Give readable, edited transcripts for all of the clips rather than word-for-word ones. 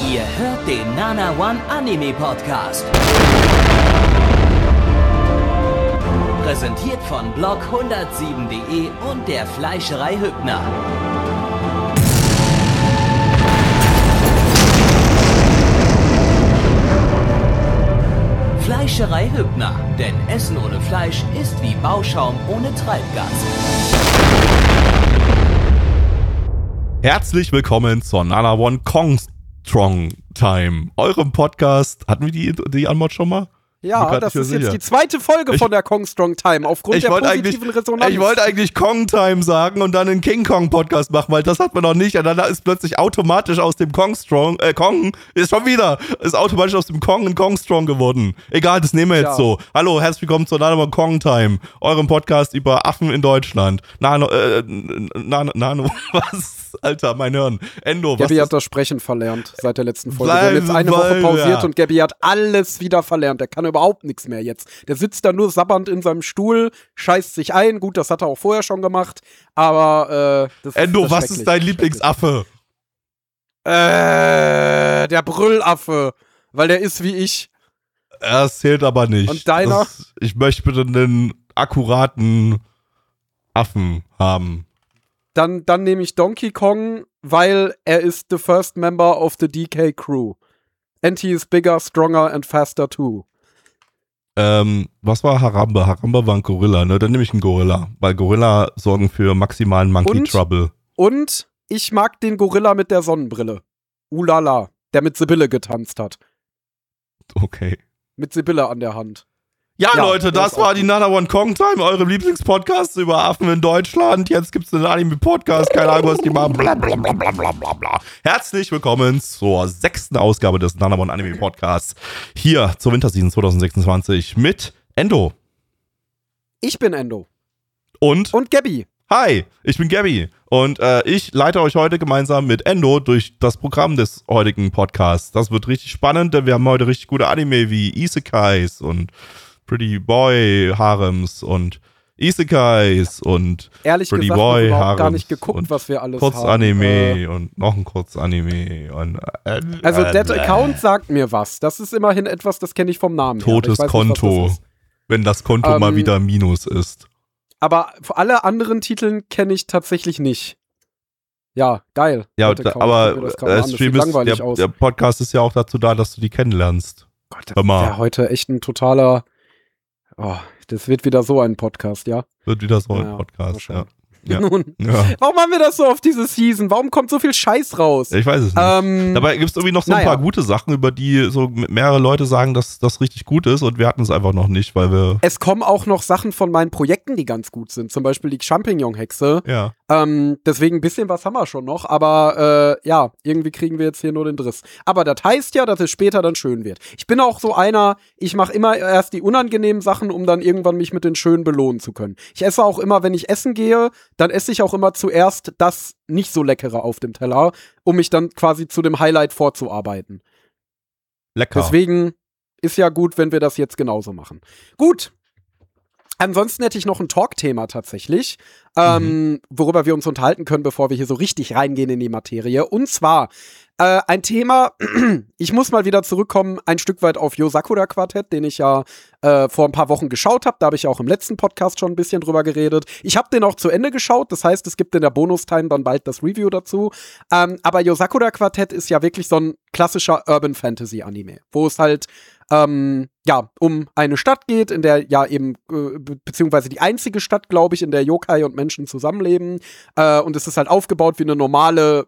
Ihr hört den Nana One Anime Podcast. Präsentiert von blog107.de und der Fleischerei Hübner. Fleischerei Hübner, denn Essen ohne Fleisch ist wie Bauschaum ohne Treibgas. Herzlich willkommen zur Nana One Kong Strong Time, eurem Podcast. Hatten wir die Anmod schon mal? Ja, das ist jetzt die zweite Folge von der Kong Strong Time, aufgrund der positiven Resonanz. Ich wollte eigentlich Kong Time sagen und dann einen King Kong Podcast machen, weil das hat man noch nicht. Und dann ist plötzlich automatisch aus dem Kong ist automatisch aus dem Kong ein Kong Strong geworden. Egal, das nehmen wir jetzt so. Hallo, herzlich willkommen zur Nana One Kong Time, eurem Podcast über Affen in Deutschland. Nano, was? Alter, mein Hirn. Endo, was? Gabby hat das Sprechen verlernt seit der letzten Folge. Wir haben jetzt eine Woche pausiert und Gabby hat alles wieder verlernt. Der kann überhaupt nichts mehr jetzt. Der sitzt da nur sabbernd in seinem Stuhl, scheißt sich ein. Gut, das hat er auch vorher schon gemacht, aber das Endo, ist was ist dein Lieblingsaffe? Der Brüllaffe, weil der ist wie ich. Das zählt aber nicht. Und deiner? Ich möchte bitte einen akkuraten Affen haben. Dann nehme ich Donkey Kong, weil er ist the first member of the DK Crew. And he is bigger, stronger and faster too. Was war Harambe? Harambe war ein Gorilla, ne? Dann nehme ich einen Gorilla, weil Gorilla sorgen für maximalen Monkey Trouble. Und ich mag den Gorilla mit der Sonnenbrille. Ulala, der mit Sibylle getanzt hat. Okay. Mit Sibylle an der Hand. Ja, Leute, das war die Nana One Kong Time, eure Lieblingspodcasts über Affen in Deutschland. Jetzt gibt's einen Anime-Podcast, keine Ahnung, was die machen. Blablabla. Herzlich willkommen zur 6. Ausgabe des Nana One Anime Podcasts. Hier zur Winterseason 2026 mit Endo. Ich bin Endo. Und Gabby. Hi, ich bin Gabby. Und ich leite euch heute gemeinsam mit Endo durch das Programm des heutigen Podcasts. Das wird richtig spannend, denn wir haben heute richtig gute Anime wie Isekais und Pretty Boy Harems und Isekais und ehrlich Pretty gesagt, Boy ich habe Harems gar nicht geguckt, was wir alles Kurzanime haben. Und noch ein Kurzanime und also That Account sagt mir was. Das ist immerhin etwas, das kenne ich vom Namen Totes her. Konto, nicht, wenn das Konto mal wieder Minus ist. Aber alle anderen Titeln kenne ich tatsächlich nicht. Ja, geil. Ja, aber der Podcast ist ja auch dazu da, dass du die kennenlernst. Gott, das ist ja heute echt ein totaler... Oh, das wird wieder so ein Podcast, ja? Wird wieder so ein Podcast, ja. Nun, warum haben wir das so auf diese Season? Warum kommt so viel Scheiß raus? Ich weiß es nicht. Dabei gibt es irgendwie noch so ein paar gute Sachen, über die so mehrere Leute sagen, dass das richtig gut ist und wir hatten es einfach noch nicht, weil wir... Es kommen auch noch Sachen von meinen Projekten, die ganz gut sind. Zum Beispiel die Champignon-Hexe. Ja. Deswegen ein bisschen was haben wir schon noch, aber irgendwie kriegen wir jetzt hier nur den Driss. Aber das heißt ja, dass es später dann schön wird. Ich bin auch so einer, ich mache immer erst die unangenehmen Sachen, um dann irgendwann mich mit den schönen belohnen zu können. Ich esse auch immer, wenn ich essen gehe, dann esse ich auch immer zuerst das nicht so Leckere auf dem Teller, um mich dann quasi zu dem Highlight vorzuarbeiten. Lecker. Deswegen ist ja gut, wenn wir das jetzt genauso machen. Gut. Ansonsten hätte ich noch ein Talk-Thema tatsächlich, worüber wir uns unterhalten können, bevor wir hier so richtig reingehen in die Materie. Und zwar ein Thema, ich muss mal wieder zurückkommen, ein Stück weit auf Yosakura Quartett, den ich ja vor ein paar Wochen geschaut habe. Da habe ich ja auch im letzten Podcast schon ein bisschen drüber geredet. Ich habe den auch zu Ende geschaut, das heißt, es gibt in der Bonus-Time dann bald das Review dazu. Aber Yosakura Quartett ist ja wirklich so ein klassischer Urban-Fantasy-Anime, wo es halt um eine Stadt geht, in der ja eben, beziehungsweise die einzige Stadt, glaube ich, in der Yokai und Menschen zusammenleben. Und es ist halt aufgebaut wie eine normale,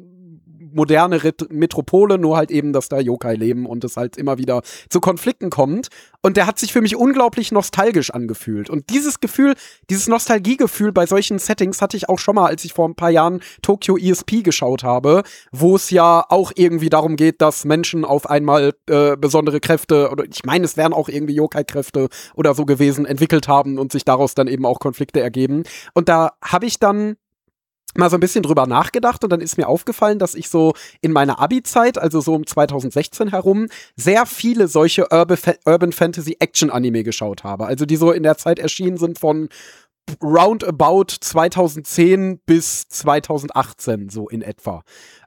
moderne Metropole, nur halt eben, dass da Yokai leben und es halt immer wieder zu Konflikten kommt. Und der hat sich für mich unglaublich nostalgisch angefühlt. Und dieses Gefühl, dieses Nostalgiegefühl bei solchen Settings hatte ich auch schon mal, als ich vor ein paar Jahren Tokyo ESP geschaut habe, wo es ja auch irgendwie darum geht, dass Menschen auf einmal besondere Kräfte, oder ich meine, es wären auch irgendwie Yokai-Kräfte oder so gewesen, entwickelt haben und sich daraus dann eben auch Konflikte ergeben. Und da habe ich dann mal so ein bisschen drüber nachgedacht und dann ist mir aufgefallen, dass ich so in meiner Abi-Zeit, also so um 2016 herum, sehr viele solche Urban Fantasy Action Anime geschaut habe. Also die so in der Zeit erschienen sind von roundabout 2010 bis 2018, so in etwa.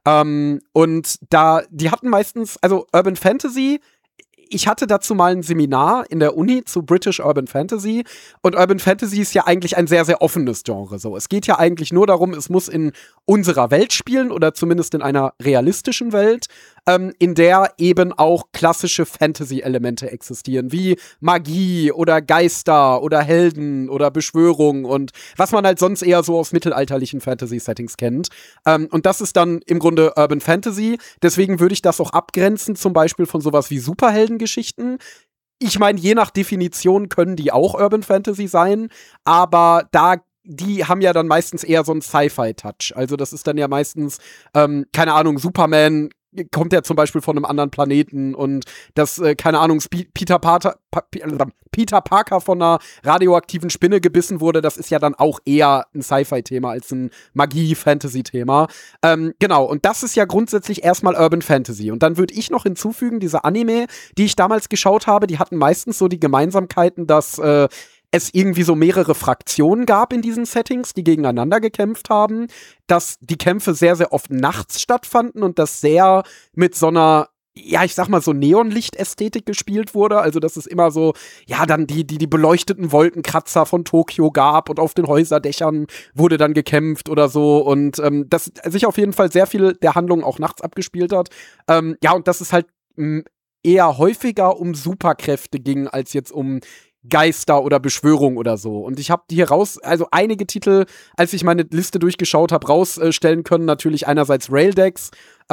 Und die hatten meistens, also Urban Fantasy, ich hatte dazu mal ein Seminar in der Uni zu British Urban Fantasy und Urban Fantasy ist ja eigentlich ein sehr, sehr offenes Genre. So, es geht ja eigentlich nur darum, es muss in unserer Welt spielen oder zumindest in einer realistischen Welt, in der eben auch klassische Fantasy-Elemente existieren, wie Magie oder Geister oder Helden oder Beschwörung und was man halt sonst eher so aus mittelalterlichen Fantasy-Settings kennt. Und das ist dann im Grunde Urban Fantasy. Deswegen würde ich das auch abgrenzen, zum Beispiel von sowas wie Superheldengeschichten. Ich meine, je nach Definition können die auch Urban Fantasy sein, aber die haben ja dann meistens eher so einen Sci-Fi-Touch. Also das ist dann ja meistens, keine Ahnung, Superman kommt ja zum Beispiel von einem anderen Planeten und das, keine Ahnung, Peter Parker von einer radioaktiven Spinne gebissen wurde, das ist ja dann auch eher ein Sci-Fi-Thema als ein Magie-Fantasy-Thema. Genau, und das ist ja grundsätzlich erstmal Urban Fantasy. Und dann würde ich noch hinzufügen, diese Anime, die ich damals geschaut habe, die hatten meistens so die Gemeinsamkeiten, dass es irgendwie so mehrere Fraktionen gab in diesen Settings, die gegeneinander gekämpft haben, dass die Kämpfe sehr, sehr oft nachts stattfanden und das sehr mit so einer, ja, ich sag mal so Neonlicht-Ästhetik gespielt wurde, also dass es immer so, ja, dann die beleuchteten Wolkenkratzer von Tokio gab und auf den Häuserdächern wurde dann gekämpft oder so und dass sich auf jeden Fall sehr viel der Handlung auch nachts abgespielt hat. Ja, und dass es halt eher häufiger um Superkräfte ging, als jetzt um Geister oder Beschwörung oder so. Und ich habe hier also einige Titel, als ich meine Liste durchgeschaut habe, rausstellen können. Natürlich einerseits Raildex,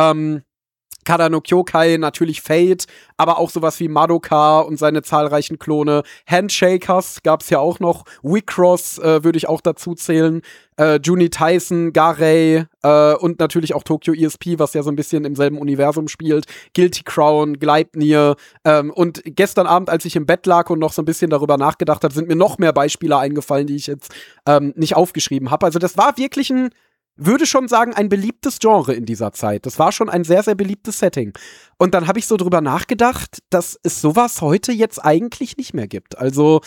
Kara no Kyokai, natürlich Fate, aber auch sowas wie Madoka und seine zahlreichen Klone. Handshakers gab's ja auch noch. Wicross würde ich auch dazu zählen. Juni Tyson, Garei und natürlich auch Tokyo ESP, was ja so ein bisschen im selben Universum spielt. Guilty Crown, Gleipnir. Und gestern Abend, als ich im Bett lag und noch so ein bisschen darüber nachgedacht habe, sind mir noch mehr Beispiele eingefallen, die ich jetzt nicht aufgeschrieben habe. Also das war wirklich würde schon sagen, ein beliebtes Genre in dieser Zeit. Das war schon ein sehr, sehr beliebtes Setting. Und dann habe ich so drüber nachgedacht, dass es sowas heute jetzt eigentlich nicht mehr gibt. Also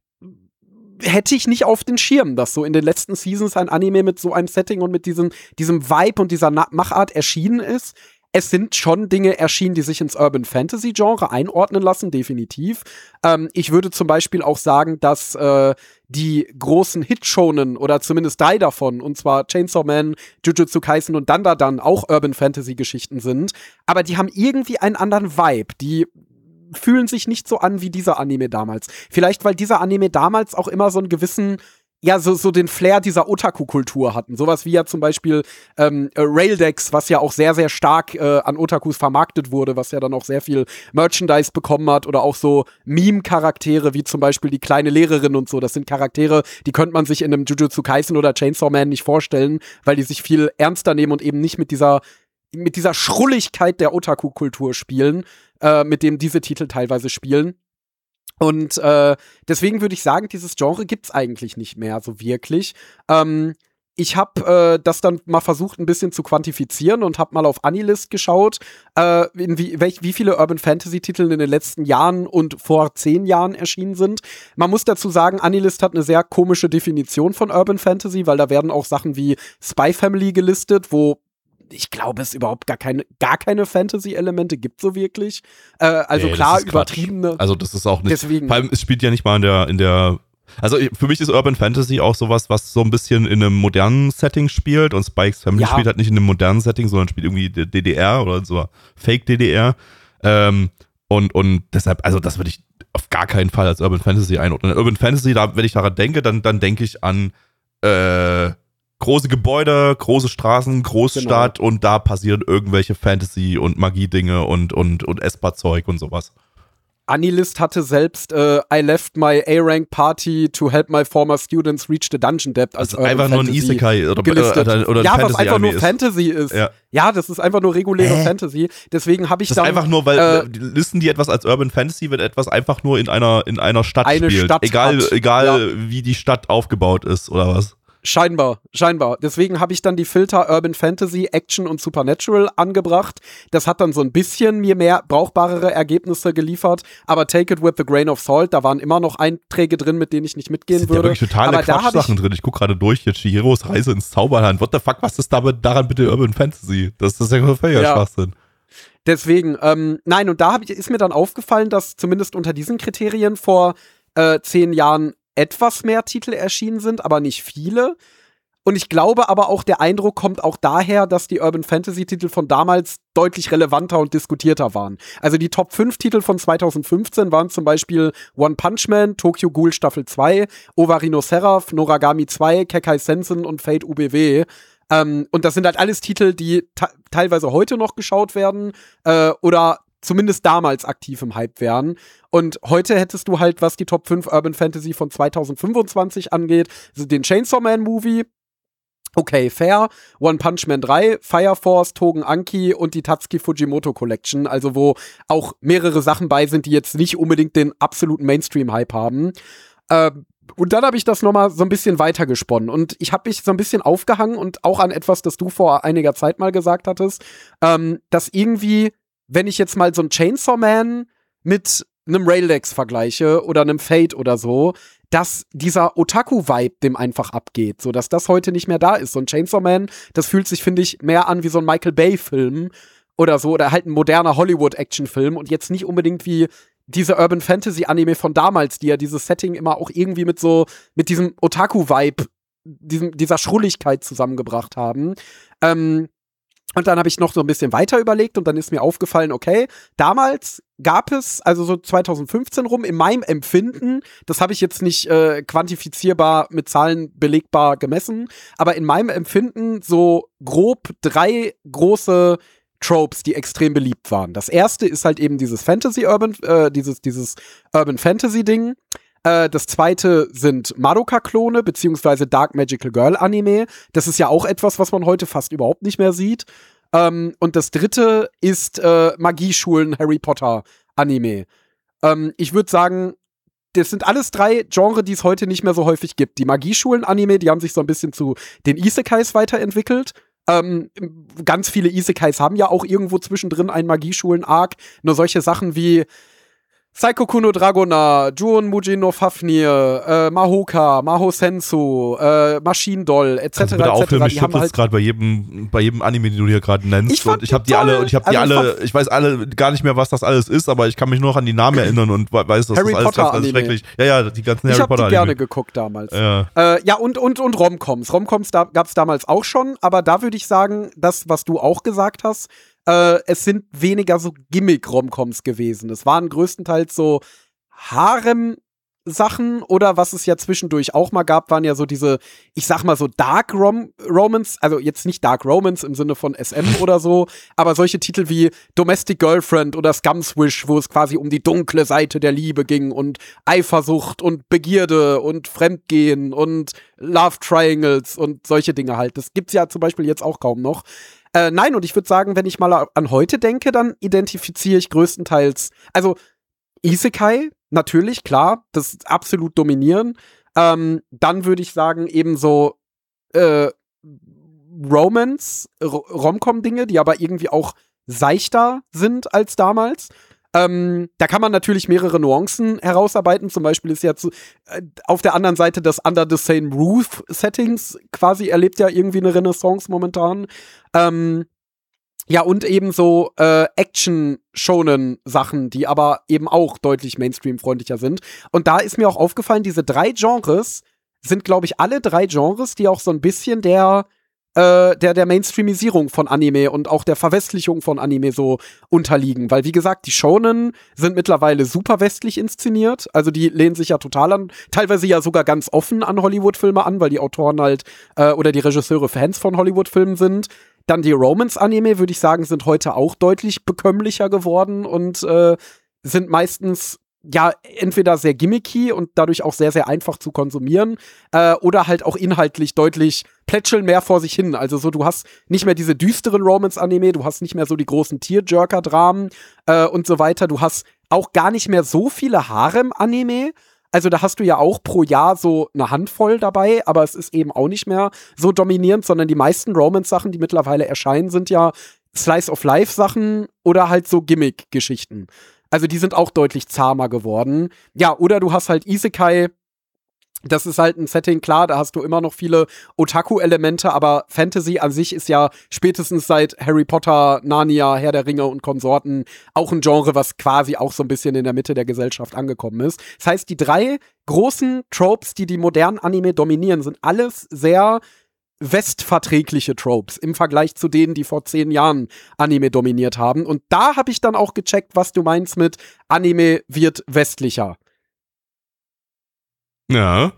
hätte ich nicht auf den Schirm, dass so in den letzten Seasons ein Anime mit so einem Setting und mit diesem Vibe und dieser Machart erschienen ist. Es sind schon Dinge erschienen, die sich ins Urban Fantasy Genre einordnen lassen, definitiv. Ich würde zum Beispiel auch sagen, dass die großen Hit-Shonen oder zumindest 3 davon, und zwar Chainsaw Man, Jujutsu Kaisen und Dandadan auch Urban Fantasy Geschichten sind, aber die haben irgendwie einen anderen Vibe. Die fühlen sich nicht so an wie dieser Anime damals. Vielleicht, weil dieser Anime damals auch immer so einen gewissen, ja, so den Flair dieser Otaku-Kultur hatten. Sowas wie ja zum Beispiel Raildex, was ja auch sehr, sehr stark an Otakus vermarktet wurde, was ja dann auch sehr viel Merchandise bekommen hat oder auch so Meme-Charaktere wie zum Beispiel die kleine Lehrerin und so. Das sind Charaktere, die könnte man sich in einem Jujutsu Kaisen oder Chainsaw Man nicht vorstellen, weil die sich viel ernster nehmen und eben nicht mit dieser Schrulligkeit der Otaku-Kultur spielen, mit dem diese Titel teilweise spielen. Und deswegen würde ich sagen, dieses Genre gibt's eigentlich nicht mehr so wirklich. Ich habe das dann mal versucht, ein bisschen zu quantifizieren und habe mal auf Anilist geschaut, wie viele Urban Fantasy Titel in den letzten Jahren und vor 10 Jahren erschienen sind. Man muss dazu sagen, Anilist hat eine sehr komische Definition von Urban Fantasy, weil da werden auch Sachen wie Spy Family gelistet, wo ich glaube, es überhaupt gar keine Fantasy-Elemente gibt so wirklich. Also klar, übertriebene. Also das ist auch nicht. Deswegen. Vor allem, es spielt ja nicht mal in der also für mich ist Urban Fantasy auch sowas, was so ein bisschen in einem modernen Setting spielt und Spikes Family spielt halt nicht in einem modernen Setting, sondern spielt irgendwie DDR oder so Fake DDR. Und deshalb, also das würde ich auf gar keinen Fall als Urban Fantasy einordnen. Urban Fantasy, wenn ich daran denke, dann denke ich an große Gebäude, große Straßen, Großstadt und da passieren irgendwelche Fantasy- und Magie-Dinge und Esper-Zeug und sowas. Anilist hatte selbst I left my A-Rank party to help my former students reach the dungeon depth. Als das ist einfach nur ein Isekai oder ja, was einfach nur Fantasy ist. Ja, das ist einfach nur reguläre Fantasy. Deswegen habe ich das ist einfach nur, weil listen die etwas als Urban Fantasy, wenn etwas einfach nur in einer Stadt spielt. Egal wie die Stadt aufgebaut ist oder was. Scheinbar. Deswegen habe ich dann die Filter Urban Fantasy, Action und Supernatural angebracht. Das hat dann so ein bisschen mir mehr brauchbarere Ergebnisse geliefert. Aber take it with a grain of salt. Da waren immer noch Einträge drin, mit denen ich nicht mitgehen würde. Da sind ja wirklich totale Quatschsachen drin. Ich gucke gerade durch, jetzt Chihiros Reise ins Zauberland. What the fuck, was ist daran bitte Urban Fantasy? Das ist ja völliger Schwachsinn. Deswegen, nein, und da ist mir dann aufgefallen, dass zumindest unter diesen Kriterien vor 10 Jahren etwas mehr Titel erschienen sind, aber nicht viele. Und ich glaube aber auch, der Eindruck kommt auch daher, dass die Urban Fantasy Titel von damals deutlich relevanter und diskutierter waren. Also die Top 5 Titel von 2015 waren zum Beispiel One Punch Man, Tokyo Ghoul Staffel 2, Ovarino Seraph, Noragami 2, Kekkai Sensen und Fate UBW. Und das sind halt alles Titel, die teilweise heute noch geschaut werden oder zumindest damals aktiv im Hype wären. Und heute hättest du halt, was die Top 5 Urban Fantasy von 2025 angeht, also den Chainsaw Man Movie, okay, fair, One Punch Man 3, Fire Force, Togen Anki und die Tatsuki Fujimoto Collection, also wo auch mehrere Sachen bei sind, die jetzt nicht unbedingt den absoluten Mainstream-Hype haben. Und dann habe ich das nochmal so ein bisschen weitergesponnen und ich habe mich so ein bisschen aufgehangen und auch an etwas, das du vor einiger Zeit mal gesagt hattest, dass irgendwie, wenn ich jetzt mal so einen Chainsaw Man mit einem Raildex vergleiche oder einem Fate oder so, dass dieser Otaku-Vibe dem einfach abgeht, so dass das heute nicht mehr da ist. So ein Chainsaw Man, das fühlt sich, finde ich, mehr an wie so ein Michael Bay-Film oder so, oder halt ein moderner Hollywood-Action-Film und jetzt nicht unbedingt wie diese Urban Fantasy-Anime von damals, die ja dieses Setting immer auch irgendwie mit diesem Otaku-Vibe, dieser Schrulligkeit zusammengebracht haben. Und dann habe ich noch so ein bisschen weiter überlegt und dann ist mir aufgefallen, okay, damals gab es, also so 2015 rum, in meinem Empfinden, das habe ich jetzt nicht quantifizierbar mit Zahlen belegbar gemessen, aber in meinem Empfinden so grob 3 große Tropes, die extrem beliebt waren. Das erste ist halt eben dieses dieses Urban Fantasy Ding. Das zweite sind Madoka-Klone, beziehungsweise Dark Magical Girl Anime. Das ist ja auch etwas, was man heute fast überhaupt nicht mehr sieht. Und das dritte ist Magieschulen Harry Potter Anime. Ich würde sagen, das sind alles 3 Genres, die es heute nicht mehr so häufig gibt. Die Magieschulen Anime, die haben sich so ein bisschen zu den Isekais weiterentwickelt. Ganz viele Isekais haben ja auch irgendwo zwischendrin einen Magieschulen-Arc. Nur solche Sachen wie Saikoku no Dragona, Juon Mujin no Fafnir, Mahoka, Maho Sensu, Machine Doll, etc. Kannst du bitte aufhören, mich stört das gerade bei jedem Anime, den du hier gerade nennst. Ich habe die alle, ich weiß alle gar nicht mehr, was das alles ist, aber ich kann mich nur noch an die Namen erinnern und weiß, dass Harry das alles Potter ganz schrecklich. Ja, die ganzen Harry Potter Anime. Ich habe die gerne geguckt damals. Ja, und Romcoms. Romcoms gab es damals auch schon, aber da würde ich sagen, das, was du auch gesagt hast, es sind weniger so Gimmick-Romcoms gewesen. Es waren größtenteils so Harem-Sachen oder was es ja zwischendurch auch mal gab, waren ja so diese, ich sag mal so Dark Romance, also jetzt nicht Dark Romance im Sinne von SM oder so, aber solche Titel wie Domestic Girlfriend oder Scumswish, wo es quasi um die dunkle Seite der Liebe ging und Eifersucht und Begierde und Fremdgehen und Love Triangles und solche Dinge halt. Das gibt's ja zum Beispiel jetzt auch kaum noch. Nein, und ich würde sagen, wenn ich mal an heute denke, dann identifiziere ich größtenteils, also Isekai, natürlich, klar, das ist absolut dominieren. Dann würde ich sagen, eben so Romcom-Dinge, die aber irgendwie auch seichter sind als damals. Da kann man natürlich mehrere Nuancen herausarbeiten. Zum Beispiel ist ja auf der anderen Seite das Under the Same Roof Settings quasi erlebt ja irgendwie eine Renaissance momentan. Ja, und eben so Action-Shonen-Sachen, die aber eben auch deutlich Mainstream-freundlicher sind. Und da ist mir auch aufgefallen, diese 3 Genres sind, glaube ich, alle 3 Genres, die auch so ein bisschen der Mainstreamisierung von Anime und auch der Verwestlichung von Anime so unterliegen. Weil, wie gesagt, die Shonen sind mittlerweile super westlich inszeniert. Also die lehnen sich ja total teilweise ja sogar ganz offen an Hollywood-Filme an, weil die Autoren halt oder die Regisseure Fans von Hollywood-Filmen sind. Dann die Romance-Anime, würde ich sagen, sind heute auch deutlich bekömmlicher geworden und sind meistens ja, entweder sehr gimmicky und dadurch auch sehr, sehr einfach zu konsumieren oder halt auch inhaltlich deutlich plätscheln mehr vor sich hin. Also so, du hast nicht mehr diese düsteren Romance-Anime, du hast nicht mehr so die großen Tearjerker-Dramen und so weiter. Du hast auch gar nicht mehr so viele Harem-Anime, Also da hast du ja auch pro Jahr so eine Handvoll dabei, aber es ist eben auch nicht mehr so dominierend, sondern die meisten Romance-Sachen, die mittlerweile erscheinen, sind ja Slice-of-Life-Sachen oder halt so Gimmick-Geschichten. Also die sind auch deutlich zahmer geworden. Ja, oder du hast halt Isekai. Das ist halt ein Setting, klar, da hast du immer noch viele Otaku-Elemente, aber Fantasy an sich ist ja spätestens seit Harry Potter, Narnia, Herr der Ringe und Konsorten auch ein Genre, was quasi auch so ein bisschen in der Mitte der Gesellschaft angekommen ist. Das heißt, die 3 großen Tropes, die modernen Anime dominieren, sind alles sehr westverträgliche Tropes im Vergleich zu denen, die vor 10 Jahren Anime dominiert haben. Und da habe ich dann auch gecheckt, was du meinst mit Anime wird westlicher. Ja.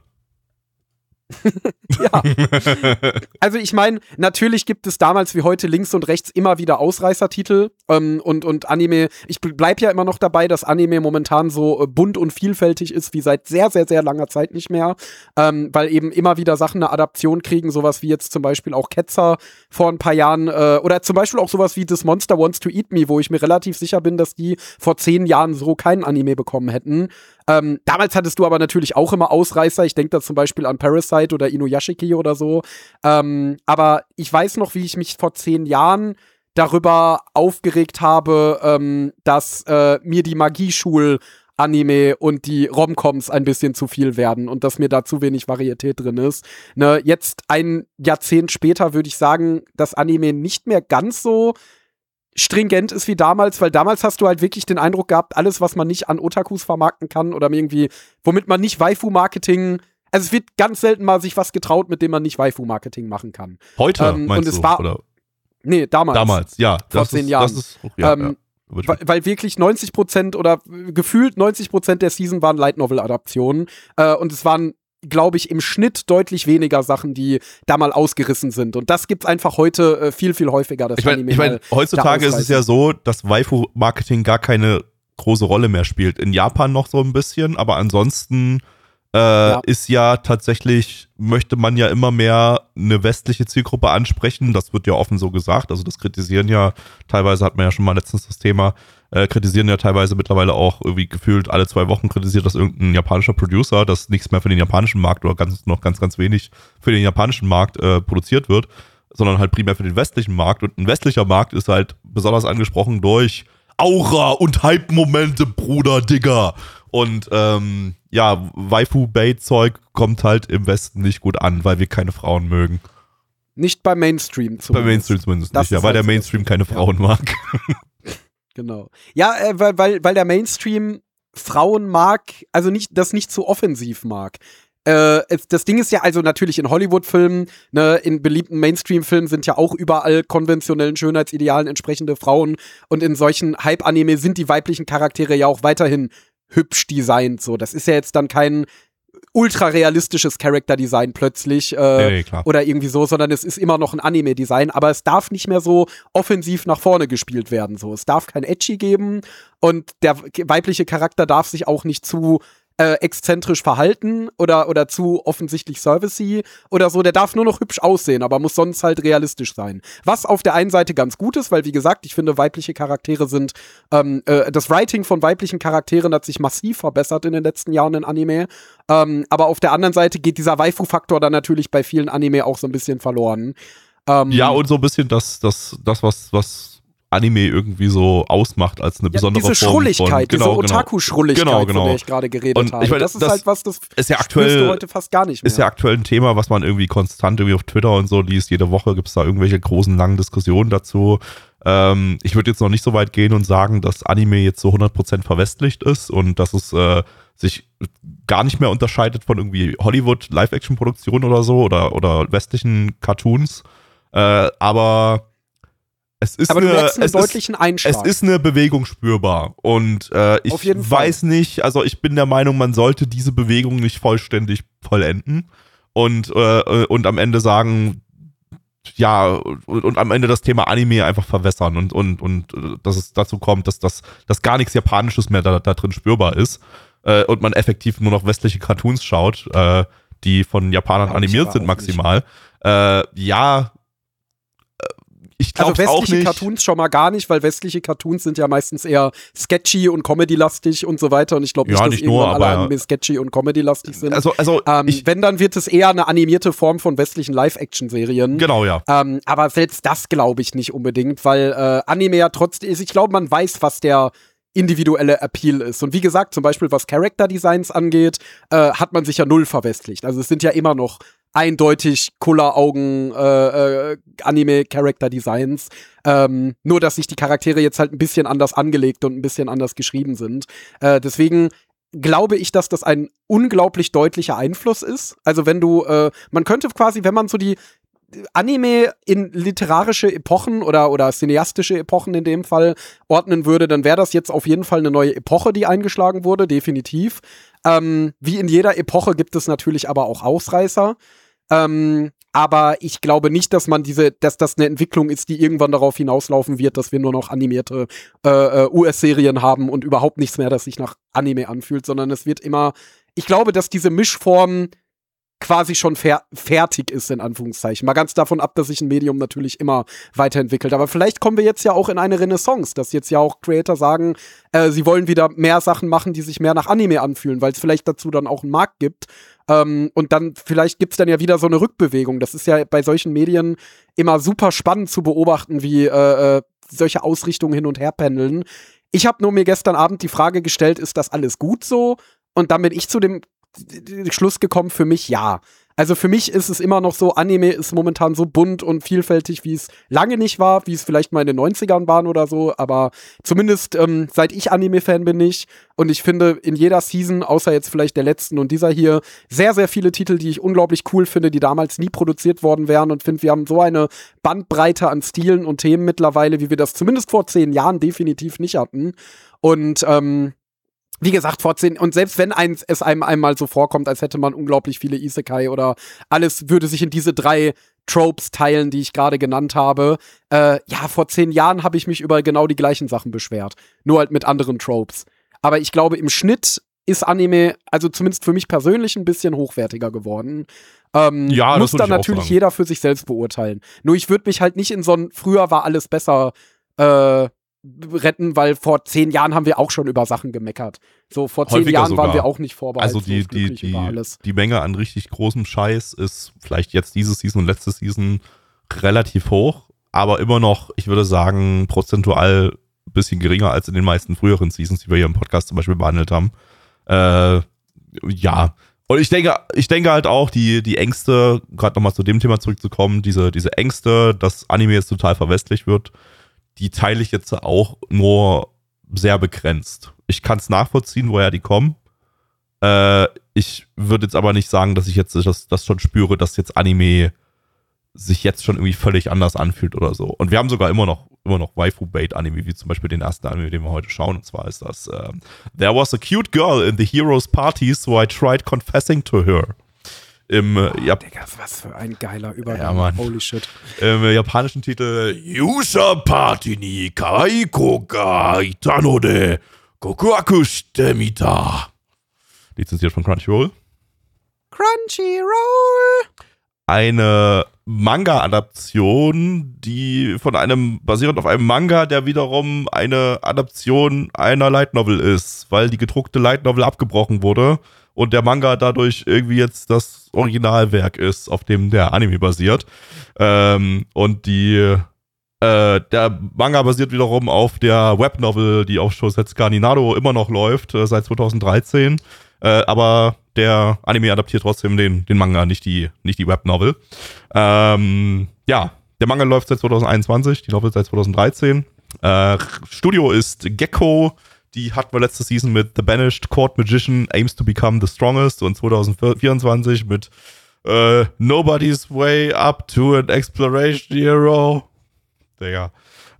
Ja. Also ich meine, natürlich gibt es damals wie heute links und rechts immer wieder Ausreißertitel und Anime. Ich bleib ja immer noch dabei, dass Anime momentan so bunt und vielfältig ist wie seit sehr, sehr, sehr langer Zeit nicht mehr, weil eben immer wieder Sachen eine Adaption kriegen, sowas wie jetzt zum Beispiel auch Ketzer vor ein paar Jahren oder zum Beispiel auch sowas wie This Monster Wants to Eat Me, wo ich mir relativ sicher bin, dass die vor 10 Jahren so keinen Anime bekommen hätten. Damals hattest du aber natürlich auch immer Ausreißer. Ich denke da zum Beispiel an Parasite oder Inuyashiki oder so. Aber ich weiß noch, wie ich mich vor 10 Jahren darüber aufgeregt habe, dass mir die Magieschul-Anime und die Romcoms ein bisschen zu viel werden und dass mir da zu wenig Varietät drin ist. Ne, jetzt ein Jahrzehnt später würde ich sagen, dass Anime nicht mehr ganz so stringent ist wie damals, weil damals hast du halt wirklich den Eindruck gehabt, alles, was man nicht an Otakus vermarkten kann oder irgendwie, womit man nicht Waifu-Marketing, also es wird ganz selten mal sich was getraut, mit dem man nicht Waifu-Marketing machen kann. Heute, meinst und es du? war, oder? Nee, damals. Damals, ja. Vor 10 Jahren. Das ist, ja. Weil wirklich 90% oder gefühlt 90% der Season waren Light Novel-Adaptionen und es waren, glaube ich, im Schnitt deutlich weniger Sachen, die da mal ausgerissen sind. Und das gibt's einfach heute viel, viel häufiger. Ich meine, heutzutage ist es ja so, dass Waifu-Marketing gar keine große Rolle mehr spielt. In Japan noch so ein bisschen, aber ansonsten ist ja tatsächlich, möchte man ja immer mehr eine westliche Zielgruppe ansprechen. Das wird ja offen so gesagt. Also das kritisieren ja, teilweise hat man ja schon mal letztens das Thema, kritisieren ja teilweise mittlerweile auch irgendwie gefühlt alle 2 Wochen kritisiert das irgendein japanischer Producer, dass nichts mehr für den japanischen Markt oder noch ganz, ganz wenig für den japanischen Markt produziert wird, sondern halt primär für den westlichen Markt. Und ein westlicher Markt ist halt besonders angesprochen durch Aura und Hype-Momente, Bruder, Digga. Und Waifu-Bait-Zeug kommt halt im Westen nicht gut an, weil wir keine Frauen mögen. Nicht beim Mainstream zumindest. Beim Mainstream zumindest nicht, ja, weil der Mainstream keine Frauen mag. Genau. Ja, weil der Mainstream Frauen mag, also nicht zu offensiv mag. Das Ding ist ja, also natürlich in Hollywood-Filmen, ne, in beliebten Mainstream-Filmen sind ja auch überall konventionellen Schönheitsidealen entsprechende Frauen und in solchen Hype-Anime sind die weiblichen Charaktere ja auch weiterhin hübsch designt, so. Das ist ja jetzt dann kein ultra realistisches Charakterdesign plötzlich oder irgendwie so, sondern es ist immer noch ein Anime-Design, aber es darf nicht mehr so offensiv nach vorne gespielt werden, so. Es darf kein Edgy geben und der weibliche Charakter darf sich auch nicht zu exzentrisch verhalten oder zu offensichtlich servicey oder so. Der darf nur noch hübsch aussehen, aber muss sonst halt realistisch sein. Was auf der einen Seite ganz gut ist, weil wie gesagt, ich finde, weibliche Charaktere sind das Writing von weiblichen Charakteren hat sich massiv verbessert in den letzten Jahren in Anime. Aber auf der anderen Seite geht dieser Waifu-Faktor dann natürlich bei vielen Anime auch so ein bisschen verloren. Ja, und so ein bisschen das was Anime irgendwie so ausmacht als eine besondere diese Form Schrulligkeit, diese Otaku-Schrulligkeit, genau. von der ich gerade geredet habe. Ich meine, das ist halt was, das ist ja spürst aktuell, du heute fast gar nicht mehr. Ist ja aktuell ein Thema, was man irgendwie konstant irgendwie auf Twitter und so liest. Jede Woche gibt es da irgendwelche großen, langen Diskussionen dazu. Ich würde jetzt noch nicht so weit gehen und sagen, dass Anime jetzt so 100% verwestlicht ist und dass es sich gar nicht mehr unterscheidet von irgendwie Hollywood-Live-Action-Produktionen oder so oder westlichen Cartoons. Aber es ist du merkst einen deutlichen Einschlag. Es ist eine Bewegung spürbar und ich weiß nicht, also ich bin der Meinung, man sollte diese Bewegung nicht vollständig vollenden und am Ende sagen, ja, und am Ende das Thema Anime einfach verwässern und dass es dazu kommt, dass gar nichts Japanisches mehr da drin spürbar ist und man effektiv nur noch westliche Cartoons schaut, die von Japanern animiert sind maximal. Ich glaube also auch westliche nicht. Cartoons schon mal gar nicht, weil westliche Cartoons sind ja meistens eher sketchy und comedy-lastig und so weiter. Und ich glaube nicht, Ja, dass nicht nur, irgendwann alle aber- Anime sketchy und comedy-lastig sind. Also Wenn, dann wird es eher eine animierte Form von westlichen Live-Action-Serien. genau, ja. Aber selbst das glaube ich nicht unbedingt, weil Anime ja trotzdem ist. Ich glaube, man weiß, was der individuelle Appeal ist. Und wie gesagt, zum Beispiel was Character-Designs angeht, hat man sich ja null verwestlicht. Also es sind ja immer noch eindeutig Kulleraugen Anime-Character-Designs. Nur, dass sich die Charaktere jetzt halt ein bisschen anders angelegt und ein bisschen anders geschrieben sind. Deswegen glaube ich, dass das ein unglaublich deutlicher Einfluss ist. Also wenn du, man könnte quasi, wenn man so die Anime in literarische Epochen oder cineastische Epochen in dem Fall ordnen würde, dann wäre das jetzt auf jeden Fall eine neue Epoche, die eingeschlagen wurde, definitiv. Wie in jeder Epoche gibt es natürlich aber auch Ausreißer. Aber ich glaube nicht, dass das eine Entwicklung ist, die irgendwann darauf hinauslaufen wird, dass wir nur noch animierte US-Serien haben und überhaupt nichts mehr, das sich nach Anime anfühlt, sondern es wird immer, ich glaube, dass diese Mischform quasi schon fertig ist, in Anführungszeichen. Mal ganz davon ab, dass sich ein Medium natürlich immer weiterentwickelt. Aber vielleicht kommen wir jetzt ja auch in eine Renaissance, dass jetzt ja auch Creator sagen, sie wollen wieder mehr Sachen machen, die sich mehr nach Anime anfühlen, weil es vielleicht dazu dann auch einen Markt gibt. Und dann vielleicht gibt's dann ja wieder so eine Rückbewegung. Das ist ja bei solchen Medien immer super spannend zu beobachten, wie solche Ausrichtungen hin und her pendeln. Ich habe nur mir gestern Abend die Frage gestellt, ist das alles gut so? Und dann bin ich zu dem Schluss gekommen, für mich ja. Also für mich ist es immer noch so, Anime ist momentan so bunt und vielfältig, wie es lange nicht war, wie es vielleicht mal in den 90ern waren oder so, aber zumindest seit ich Anime-Fan bin ich und ich finde in jeder Season, außer jetzt vielleicht der letzten und dieser hier, sehr, sehr viele Titel, die ich unglaublich cool finde, die damals nie produziert worden wären und finde, wir haben so eine Bandbreite an Stilen und Themen mittlerweile, wie wir das zumindest vor 10 Jahren definitiv nicht hatten und wie gesagt, vor 10, und selbst wenn es einem einmal so vorkommt, als hätte man unglaublich viele Isekai oder alles würde sich in diese 3 Tropes teilen, die ich gerade genannt habe. Vor 10 Jahren habe ich mich über genau die gleichen Sachen beschwert. Nur halt mit anderen Tropes. Aber ich glaube, im Schnitt ist Anime, also zumindest für mich persönlich, ein bisschen hochwertiger geworden. Ja, muss das würde dann ich auch natürlich sagen. jeder für sich selbst beurteilen. Nur ich würde mich halt nicht in so ein früher war alles besser retten, weil vor 10 Jahren haben wir auch schon über Sachen gemeckert. So, vor 10 Häufiger Jahren waren sogar. wir auch nicht vorbereitet. Also glücklich über alles. die Menge an richtig großem Scheiß ist vielleicht jetzt diese Season und letzte Season relativ hoch, aber immer noch, ich würde sagen, prozentual ein bisschen geringer als in den meisten früheren Seasons, die wir hier im Podcast zum Beispiel behandelt haben. Ja. Und ich denke halt auch, die Ängste, gerade nochmal zu dem Thema zurückzukommen, diese Ängste, dass Anime jetzt total verwestlicht wird, die teile ich jetzt auch nur sehr begrenzt. Ich kann es nachvollziehen, woher die kommen. Ich würde jetzt aber nicht sagen, dass ich jetzt das schon spüre, dass jetzt Anime sich jetzt schon irgendwie völlig anders anfühlt oder so. Und wir haben sogar immer noch Waifu-Bait-Anime, wie zum Beispiel den ersten Anime, den wir heute schauen. Und zwar ist das There was a cute girl in the hero's party, so I tried confessing to her. Digga, was für ein geiler Übergang. Ja, Mann. Holy shit. Im japanischen Titel Yusha Party ni Kawaiko ga itano de Kokuaku shite mita. Lizenziert von Crunchyroll. Crunchyroll! Eine Manga-Adaption, die basierend auf einem Manga, der wiederum eine Adaption einer Light Novel ist, weil die gedruckte Light Novel abgebrochen wurde und der Manga dadurch irgendwie jetzt das Originalwerk ist, auf dem der Anime basiert. Und der Manga basiert wiederum auf der Webnovel, die auf Shousetsuka Ninado immer noch läuft, seit 2013. Aber der Anime adaptiert trotzdem den Manga, nicht die Webnovel. Der Manga läuft seit 2021, die Novel seit 2013. Studio ist Gekko. Die hatten wir letzte Season mit The Banished Court Magician Aims to Become the Strongest und 2024 mit Nobody's Way Up to an Exploration Hero. Digga.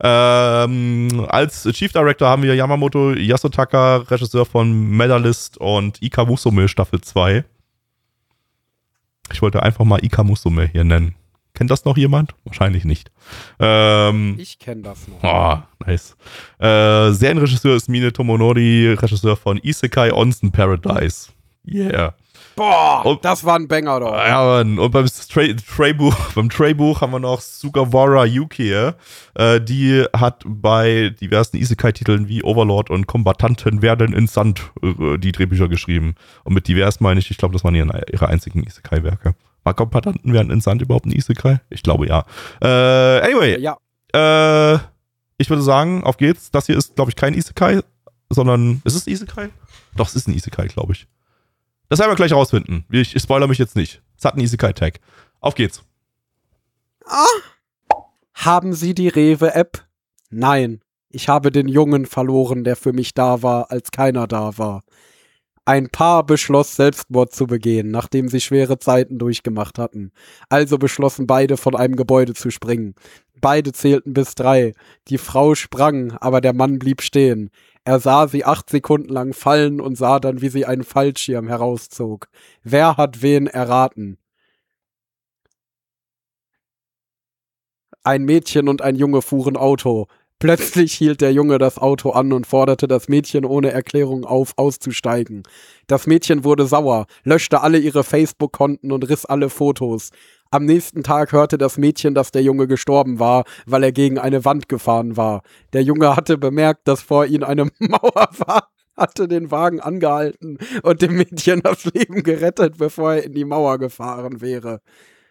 Als Chief Director haben wir Yamamoto Yasutaka, Regisseur von Medalist und Ika Musume Staffel 2. Ich wollte einfach mal Ika Musume hier nennen. Kennt das noch jemand? Wahrscheinlich nicht. Ich kenne das noch. Oh, nice. Serienregisseur ist Mine Tomonori, Regisseur von Isekai Onsen Paradise. Yeah. Boah, Und- das war ein Banger doch. Ja, Mann. Und beim Traybuch haben wir noch Sugawara Yuki. Die hat bei diversen Isekai-Titeln wie Overlord und Kombattanten werden in Sand die Drehbücher geschrieben. Und mit divers meine ich glaube, das waren ihre einzigen Isekai-Werke. War Kombattanten werden in Sand überhaupt ein Isekai? Ich glaube, ja. Anyway. Ja. Ich würde sagen, auf geht's. Das hier ist, glaube ich, kein Isekai, sondern, ist es Isekai? Doch, es ist ein Isekai, glaube ich. Das werden wir gleich rausfinden. Ich spoilere mich jetzt nicht. Es hat einen Isekai-Tag. Auf geht's. Haben Sie die Rewe-App? Nein. Ich habe den Jungen verloren, der für mich da war, als keiner da war. Ein Paar beschloss, Selbstmord zu begehen, nachdem sie schwere Zeiten durchgemacht hatten. Also beschlossen beide, von einem Gebäude zu springen. Beide zählten bis 3. Die Frau sprang, aber der Mann blieb stehen. Er sah sie 8 Sekunden lang fallen und sah dann, wie sie einen Fallschirm herauszog. Wer hat wen erraten? Ein Mädchen und ein Junge fuhren Auto. Plötzlich hielt der Junge das Auto an und forderte das Mädchen ohne Erklärung auf, auszusteigen. Das Mädchen wurde sauer, löschte alle ihre Facebook-Konten und riss alle Fotos. Am nächsten Tag hörte das Mädchen, dass der Junge gestorben war, weil er gegen eine Wand gefahren war. Der Junge hatte bemerkt, dass vor ihm eine Mauer war, hatte den Wagen angehalten und dem Mädchen das Leben gerettet, bevor er in die Mauer gefahren wäre.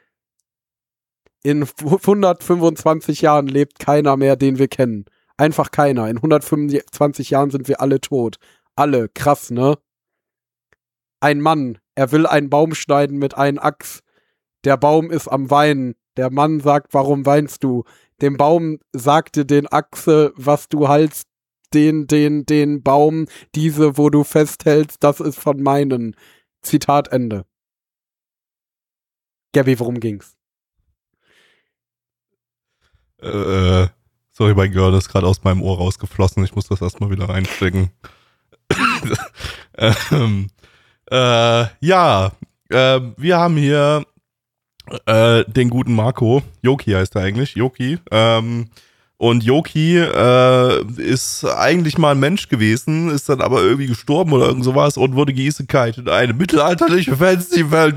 In 125 Jahren lebt keiner mehr, den wir kennen. Einfach keiner. In 125 Jahren sind wir alle tot. Alle. Krass, ne? Ein Mann. Er will einen Baum schneiden mit einem Axt. Der Baum ist am Weinen. Der Mann sagt, warum weinst du? Dem Baum sagte den Achse, was du haltst, den Baum, diese, wo du festhältst, das ist von meinen. Zitat Ende. Gabby, worum ging's? Sorry, mein Girl ist gerade aus meinem Ohr rausgeflossen. Ich muss das erstmal wieder reinstecken. Wir haben hier den guten Marco. Yoki heißt er eigentlich. Yoki. Und Yoki ist eigentlich mal ein Mensch gewesen, ist dann aber irgendwie gestorben oder irgend sowas und wurde geisekai in eine mittelalterliche Fantasy-Welt.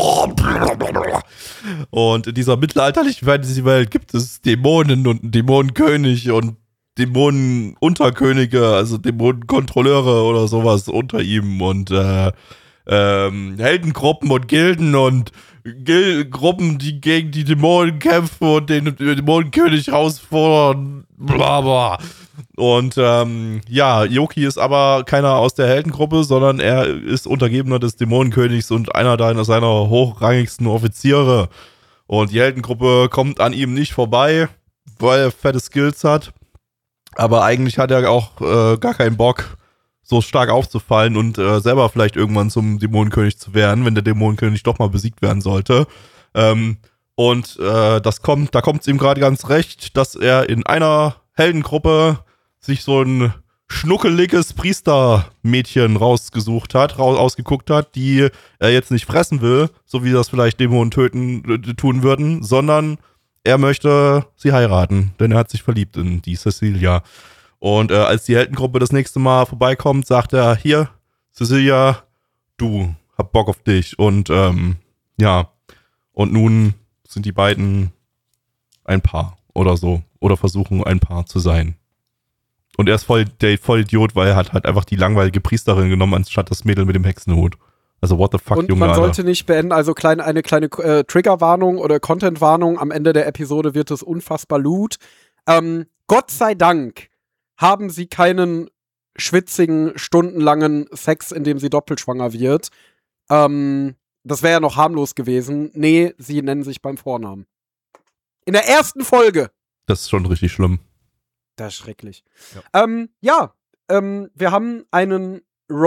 Und in dieser mittelalterlichen Fantasy-Welt gibt es Dämonen und einen Dämonenkönig und Dämonenunterkönige, also Dämonenkontrolleure oder sowas unter ihm und Heldengruppen und Gilden und Gruppen, die gegen die Dämonen kämpfen und den Dämonenkönig herausfordern, bla bla. Und Yoki ist aber keiner aus der Heldengruppe, sondern er ist Untergebener des Dämonenkönigs und einer seiner hochrangigsten Offiziere. Und die Heldengruppe kommt an ihm nicht vorbei, weil er fette Skills hat. Aber eigentlich hat er auch gar keinen Bock, so stark aufzufallen und selber vielleicht irgendwann zum Dämonenkönig zu werden, wenn der Dämonenkönig doch mal besiegt werden sollte. Da kommt es ihm gerade ganz recht, dass er in einer Heldengruppe sich so ein schnuckeliges Priestermädchen ausgeguckt hat, die er jetzt nicht fressen will, so wie das vielleicht Dämonen tun würden, sondern er möchte sie heiraten, denn er hat sich verliebt in die Cecilia. Und als die Heldengruppe das nächste Mal vorbeikommt, sagt er, hier, Cecilia, du, hab Bock auf dich. Und und nun sind die beiden ein Paar oder so. Oder versuchen ein Paar zu sein. Und er ist voll Idiot, weil er hat halt einfach die langweilige Priesterin genommen, anstatt das Mädel mit dem Hexenhut. Also what the fuck, und Junge, man Alter. sollte nicht beenden, also eine kleine Triggerwarnung oder Contentwarnung. Am Ende der Episode wird es unfassbar loot. Gott sei Dank haben sie keinen schwitzigen, stundenlangen Sex, in dem sie doppelt schwanger wird. Das wäre ja noch harmlos gewesen. Nee, sie nennen sich beim Vornamen. In der ersten Folge. Das ist schon richtig schlimm. Das ist schrecklich. Ja. Wir haben einen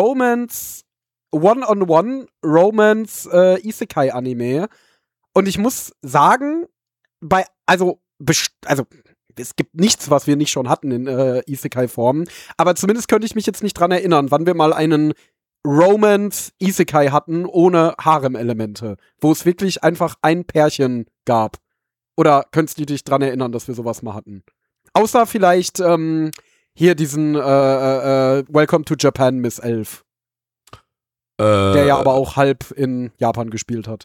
One-on-One Isekai-Anime. Und ich muss sagen, es gibt nichts, was wir nicht schon hatten in Isekai-Formen. Aber zumindest könnte ich mich jetzt nicht dran erinnern, wann wir mal einen Romance-Isekai hatten ohne Harem-Elemente. Wo es wirklich einfach ein Pärchen gab. Oder könntest du dich dran erinnern, dass wir sowas mal hatten? Außer vielleicht hier diesen Welcome to Japan, Miss Elf. Der ja aber auch halb in Japan gespielt hat.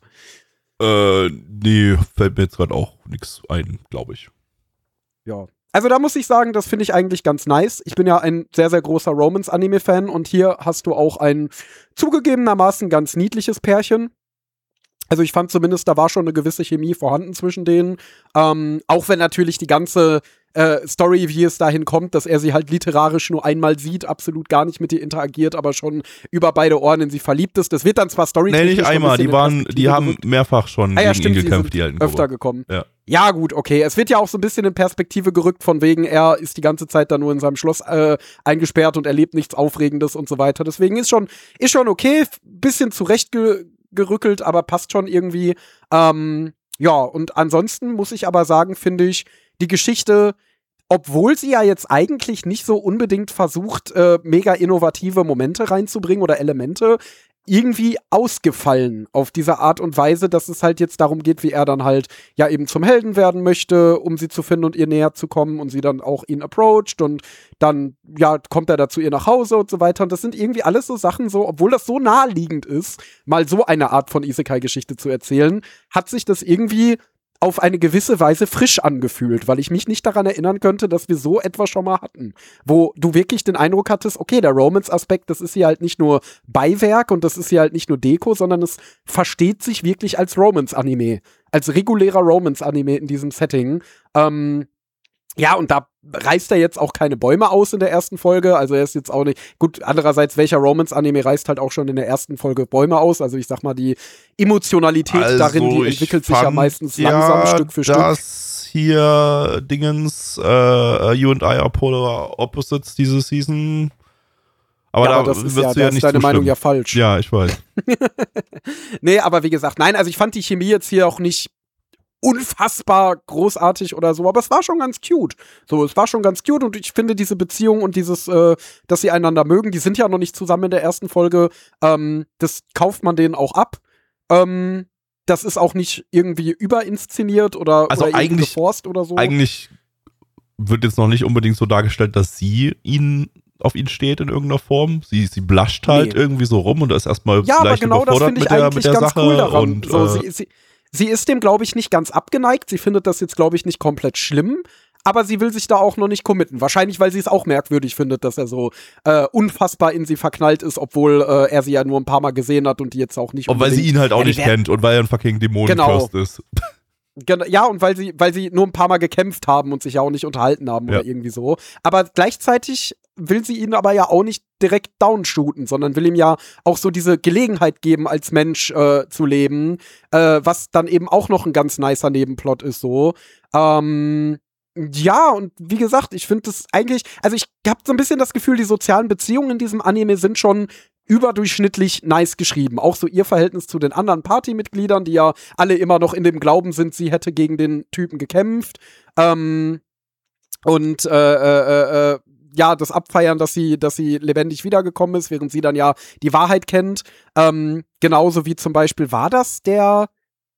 Nee, fällt mir jetzt gerade auch nichts ein, glaube ich. Ja. Also da muss ich sagen, das finde ich eigentlich ganz nice. Ich bin ja ein sehr, sehr großer Romance-Anime-Fan und hier hast du auch ein zugegebenermaßen ganz niedliches Pärchen. Also ich fand zumindest, da war schon eine gewisse Chemie vorhanden zwischen denen. Auch wenn natürlich die ganze Story, wie es dahin kommt, dass er sie halt literarisch nur einmal sieht, absolut gar nicht mit ihr interagiert, aber schon über beide Ohren in sie verliebt ist. Das wird dann zwar storytechnisch nicht einmal, die haben mehrfach schon gegen ihn gekämpft, die alten öfter gekommen. Ja, gut, okay. Es wird ja auch so ein bisschen in Perspektive gerückt, von wegen, er ist die ganze Zeit da nur in seinem Schloss eingesperrt und erlebt nichts Aufregendes und so weiter. Deswegen ist schon okay, bisschen zurechtgerückelt, aber passt schon irgendwie. Ja, und ansonsten muss ich aber sagen, finde ich, die Geschichte, obwohl sie ja jetzt eigentlich nicht so unbedingt versucht, mega innovative Momente reinzubringen oder Elemente, irgendwie ausgefallen auf diese Art und Weise, dass es halt jetzt darum geht, wie er dann halt ja eben zum Helden werden möchte, um sie zu finden und ihr näher zu kommen und sie dann auch ihn approacht und dann, ja, kommt er dazu ihr nach Hause und so weiter. Und das sind irgendwie alles so Sachen so, obwohl das so naheliegend ist, mal so eine Art von Isekai-Geschichte zu erzählen, hat sich das irgendwie auf eine gewisse Weise frisch angefühlt, weil ich mich nicht daran erinnern könnte, dass wir so etwas schon mal hatten, wo du wirklich den Eindruck hattest, okay, der Romance-Aspekt, das ist hier halt nicht nur Beiwerk und das ist hier halt nicht nur Deko, sondern es versteht sich wirklich als Romance-Anime, als regulärer Romance-Anime in diesem Setting. Ja, und da reißt er jetzt auch keine Bäume aus in der ersten Folge, also er ist jetzt auch nicht, gut, andererseits, welcher Romance-Anime reißt halt auch schon in der ersten Folge Bäume aus, also ich sag mal, die Emotionalität darin, die entwickelt sich ja meistens langsam, Stück für Stück. Das hier Dingens, You and I are Polar Opposites diese Season, aber ja, da das ist wirst du ja nicht deine zustimmen. Meinung ja falsch. Ja, ich weiß. Nee, aber wie gesagt, nein, also ich fand die Chemie jetzt hier auch nicht unfassbar großartig oder so, aber es war schon ganz cute. So, es war schon ganz cute und ich finde diese Beziehung und dieses, dass sie einander mögen, die sind ja noch nicht zusammen in der ersten Folge, das kauft man denen auch ab. Das ist auch nicht irgendwie überinszeniert oder eigentlich geforst oder so. Eigentlich wird jetzt noch nicht unbedingt so dargestellt, dass sie auf ihn steht in irgendeiner Form. Sie blusht halt irgendwie so rum und ist erstmal leicht überfordert mit der Sache. Cool daran. Und so, sie ist dem, glaube ich, nicht ganz abgeneigt. Sie findet das jetzt, glaube ich, nicht komplett schlimm. Aber sie will sich da auch noch nicht committen. Wahrscheinlich, weil sie es auch merkwürdig findet, dass er so unfassbar in sie verknallt ist, obwohl er sie ja nur ein paar Mal gesehen hat und die jetzt auch nicht. Und weil sie ihn halt auch nicht kennt und weil er ein fucking Dämonenfürst ist. Ja, und weil sie nur ein paar Mal gekämpft haben und sich ja auch nicht unterhalten haben oder irgendwie so. Aber gleichzeitig will sie ihn aber ja auch nicht direkt downshooten, sondern will ihm ja auch so diese Gelegenheit geben, als Mensch zu leben, was dann eben auch noch ein ganz nicer Nebenplot ist so. Ja, und wie gesagt, ich finde das eigentlich, also ich habe so ein bisschen das Gefühl, die sozialen Beziehungen in diesem Anime sind schon überdurchschnittlich nice geschrieben. Auch so ihr Verhältnis zu den anderen Partymitgliedern, die ja alle immer noch in dem Glauben sind, sie hätte gegen den Typen gekämpft. Ja, das Abfeiern, dass sie lebendig wiedergekommen ist, während sie dann ja die Wahrheit kennt. Genauso wie zum Beispiel, war das der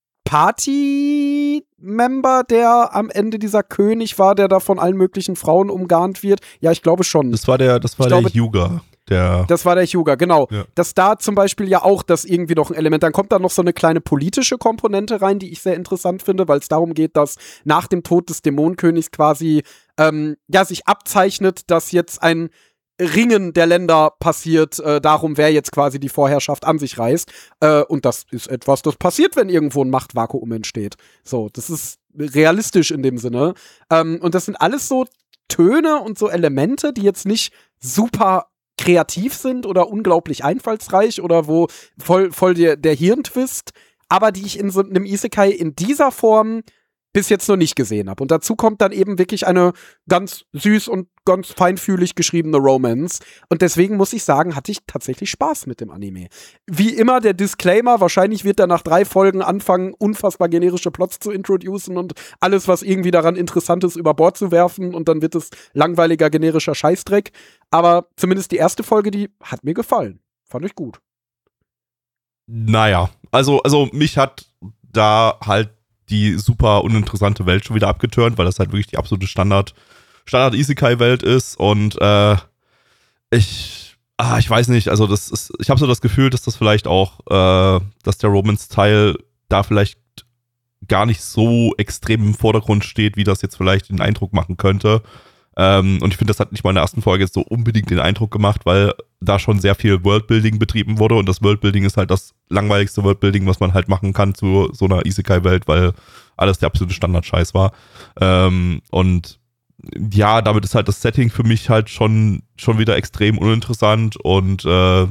Party-Member, der am Ende dieser König war, der da von allen möglichen Frauen umgarnt wird? Ja, ich glaube schon. Das war der Hyuga. Das war der Hyuga, genau. Ja. Dass da zum Beispiel ja auch das irgendwie noch ein Element, dann kommt da noch so eine kleine politische Komponente rein, die ich sehr interessant finde, weil es darum geht, dass nach dem Tod des Dämonenkönigs quasi sich abzeichnet, dass jetzt ein Ringen der Länder passiert, darum, wer jetzt quasi die Vorherrschaft an sich reißt. Und das ist etwas, das passiert, wenn irgendwo ein Machtvakuum entsteht. So, das ist realistisch in dem Sinne. Und das sind alles so Töne und so Elemente, die jetzt nicht super kreativ sind oder unglaublich einfallsreich oder wo voll der Hirntwist, aber die ich in so einem Isekai in dieser Form bis jetzt noch nicht gesehen habe. Und dazu kommt dann eben wirklich eine ganz süß und ganz feinfühlig geschriebene Romance. Und deswegen muss ich sagen, hatte ich tatsächlich Spaß mit dem Anime. Wie immer der Disclaimer, wahrscheinlich wird er nach 3 Folgen anfangen, unfassbar generische Plots zu introducen und alles, was irgendwie daran interessant ist, über Bord zu werfen und dann wird es langweiliger generischer Scheißdreck. Aber zumindest die erste Folge, die hat mir gefallen. Fand ich gut. Naja, also mich hat da halt die super uninteressante Welt schon wieder abgeturnt, weil das halt wirklich die absolute Standard Isekai-Welt ist und Ich weiß nicht, also ich habe so das Gefühl, dass das vielleicht auch, dass der Romance-Teil da vielleicht gar nicht so extrem im Vordergrund steht, wie das jetzt vielleicht den Eindruck machen könnte. Und ich finde, das hat nicht mal in der ersten Folge jetzt so unbedingt den Eindruck gemacht, weil da schon sehr viel Worldbuilding betrieben wurde und das Worldbuilding ist halt das langweiligste Worldbuilding, was man halt machen kann zu so einer Isekai-Welt, weil alles der absolute Standardscheiß war. Und ja, damit ist halt das Setting für mich halt schon wieder extrem uninteressant und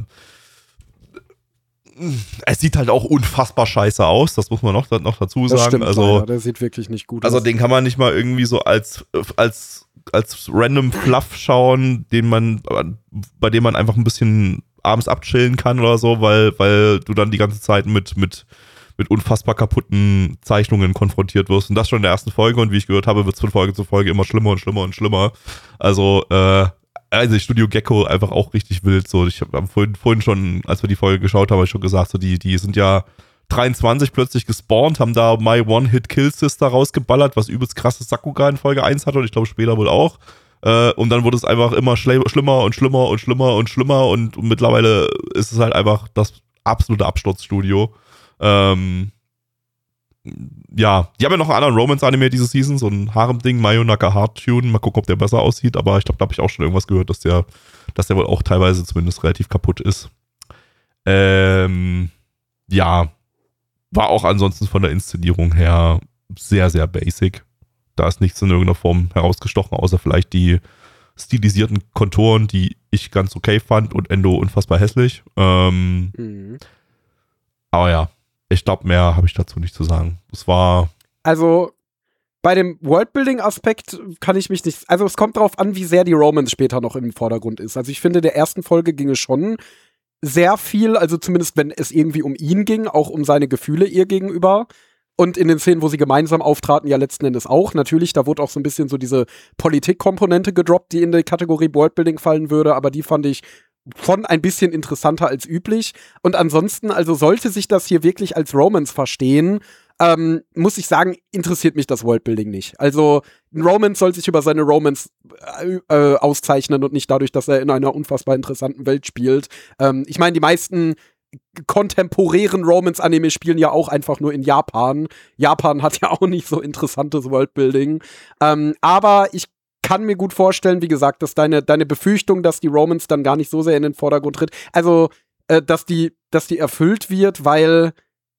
es sieht halt auch unfassbar scheiße aus, das muss man noch dazu sagen. Das stimmt, also leider. Der sieht wirklich nicht gut aus. Also den kann man nicht mal irgendwie so als random Fluff schauen, bei dem man einfach ein bisschen abends abchillen kann oder so, weil du dann die ganze Zeit mit unfassbar kaputten Zeichnungen konfrontiert wirst. Und das schon in der ersten Folge. Und wie ich gehört habe, wird es von Folge zu Folge immer schlimmer und schlimmer und schlimmer. Also Studio Gecko einfach auch richtig wild. So, ich habe vorhin schon, als wir die Folge geschaut haben, habe ich schon gesagt, so die sind ja 23 plötzlich gespawnt, haben da My One-Hit-Kill-Sister rausgeballert, was übelst krasses Sakuga in Folge 1 hatte und ich glaube später wohl auch. Und dann wurde es einfach immer schlimmer und schlimmer und schlimmer und schlimmer und mittlerweile ist es halt einfach das absolute Absturzstudio. Ja, die haben ja noch einen anderen Romance-Anime diese Season, so ein Harem-Ding, Mayonaka Heart Tune. Mal gucken, ob der besser aussieht, aber ich glaube, da habe ich auch schon irgendwas gehört, dass der wohl auch teilweise zumindest relativ kaputt ist. Ja, war auch ansonsten von der Inszenierung her sehr, sehr basic. Da ist nichts in irgendeiner Form herausgestochen, außer vielleicht die stilisierten Konturen, die ich ganz okay fand und Endo unfassbar hässlich. Aber ja, ich glaube, mehr habe ich dazu nicht zu sagen. Es war... Also, bei dem Worldbuilding-Aspekt kann ich mich nicht... Also, es kommt darauf an, wie sehr die Romance später noch im Vordergrund ist. Also, ich finde, der ersten Folge ging es schon sehr viel, also zumindest, wenn es irgendwie um ihn ging, auch um seine Gefühle ihr gegenüber. Und in den Szenen, wo sie gemeinsam auftraten, ja letzten Endes auch. Natürlich, da wurde auch so ein bisschen so diese Politikkomponente gedroppt, die in die Kategorie Worldbuilding fallen würde, aber die fand ich schon ein bisschen interessanter als üblich. Und ansonsten, also sollte sich das hier wirklich als Romance verstehen, muss ich sagen, interessiert mich das Worldbuilding nicht. Also ein Romance soll sich über seine Romance auszeichnen und nicht dadurch, dass er in einer unfassbar interessanten Welt spielt. Ich meine, die meisten kontemporären Romance-Anime spielen ja auch einfach nur in Japan. Japan hat ja auch nicht so interessantes Worldbuilding. Aber ich kann mir gut vorstellen, wie gesagt, dass deine Befürchtung, dass die Romance dann gar nicht so sehr in den Vordergrund tritt, also dass die erfüllt wird, weil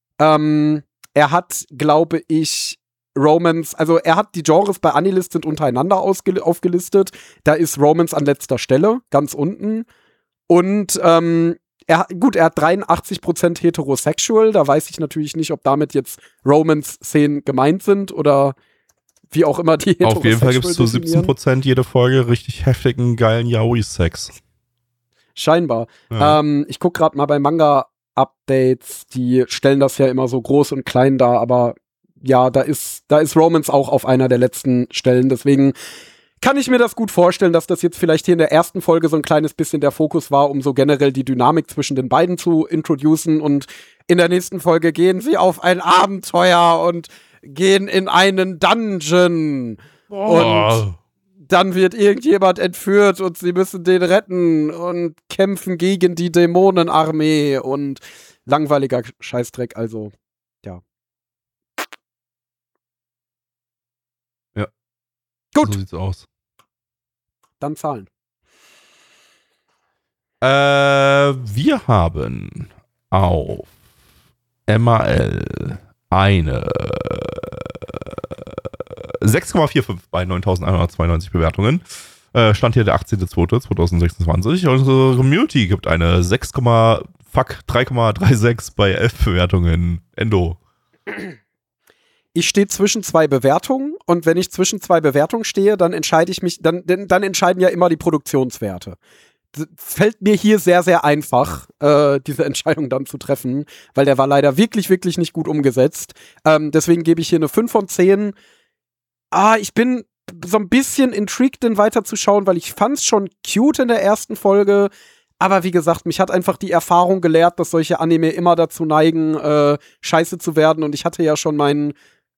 er hat, glaube ich, Romance, also er hat die Genres bei Anilist sind untereinander aufgelistet. Da ist Romance an letzter Stelle, ganz unten. Und er hat 83% heterosexual. Da weiß ich natürlich nicht, ob damit jetzt Romance-Szenen gemeint sind oder wie auch immer die heterosexual Auf jeden Fall gibt es zu 17% jede Folge richtig heftigen, geilen Yaoi-Sex. Scheinbar. Ja. Ich gucke gerade mal bei Manga-Updates, die stellen das ja immer so groß und klein dar, aber ja, da ist Romance auch auf einer der letzten Stellen, deswegen kann ich mir das gut vorstellen, dass das jetzt vielleicht hier in der ersten Folge so ein kleines bisschen der Fokus war, um so generell die Dynamik zwischen den beiden zu introducen und in der nächsten Folge gehen sie auf ein Abenteuer und gehen in einen Dungeon und dann wird irgendjemand entführt und sie müssen den retten und kämpfen gegen die Dämonenarmee und langweiliger Scheißdreck, also ja. Ja. Gut. So sieht's aus. Dann Zahlen. Wir haben auf MAL eine 6,45 bei 9.192 Bewertungen. Stand hier der 18.02.2026. Unsere Community gibt eine 3,36 bei 11 Bewertungen. Endo. Ich stehe zwischen zwei Bewertungen und wenn ich zwischen zwei Bewertungen stehe, dann entscheide ich mich, dann entscheiden ja immer die Produktionswerte. Das fällt mir hier sehr, sehr einfach, diese Entscheidung dann zu treffen, weil der war leider wirklich, wirklich nicht gut umgesetzt. Deswegen gebe ich hier eine 5 von 10. Ich bin so ein bisschen intrigued, den weiterzuschauen, weil ich fand's schon cute in der ersten Folge. Aber wie gesagt, mich hat einfach die Erfahrung gelehrt, dass solche Anime immer dazu neigen, scheiße zu werden. Und ich hatte ja schon meinen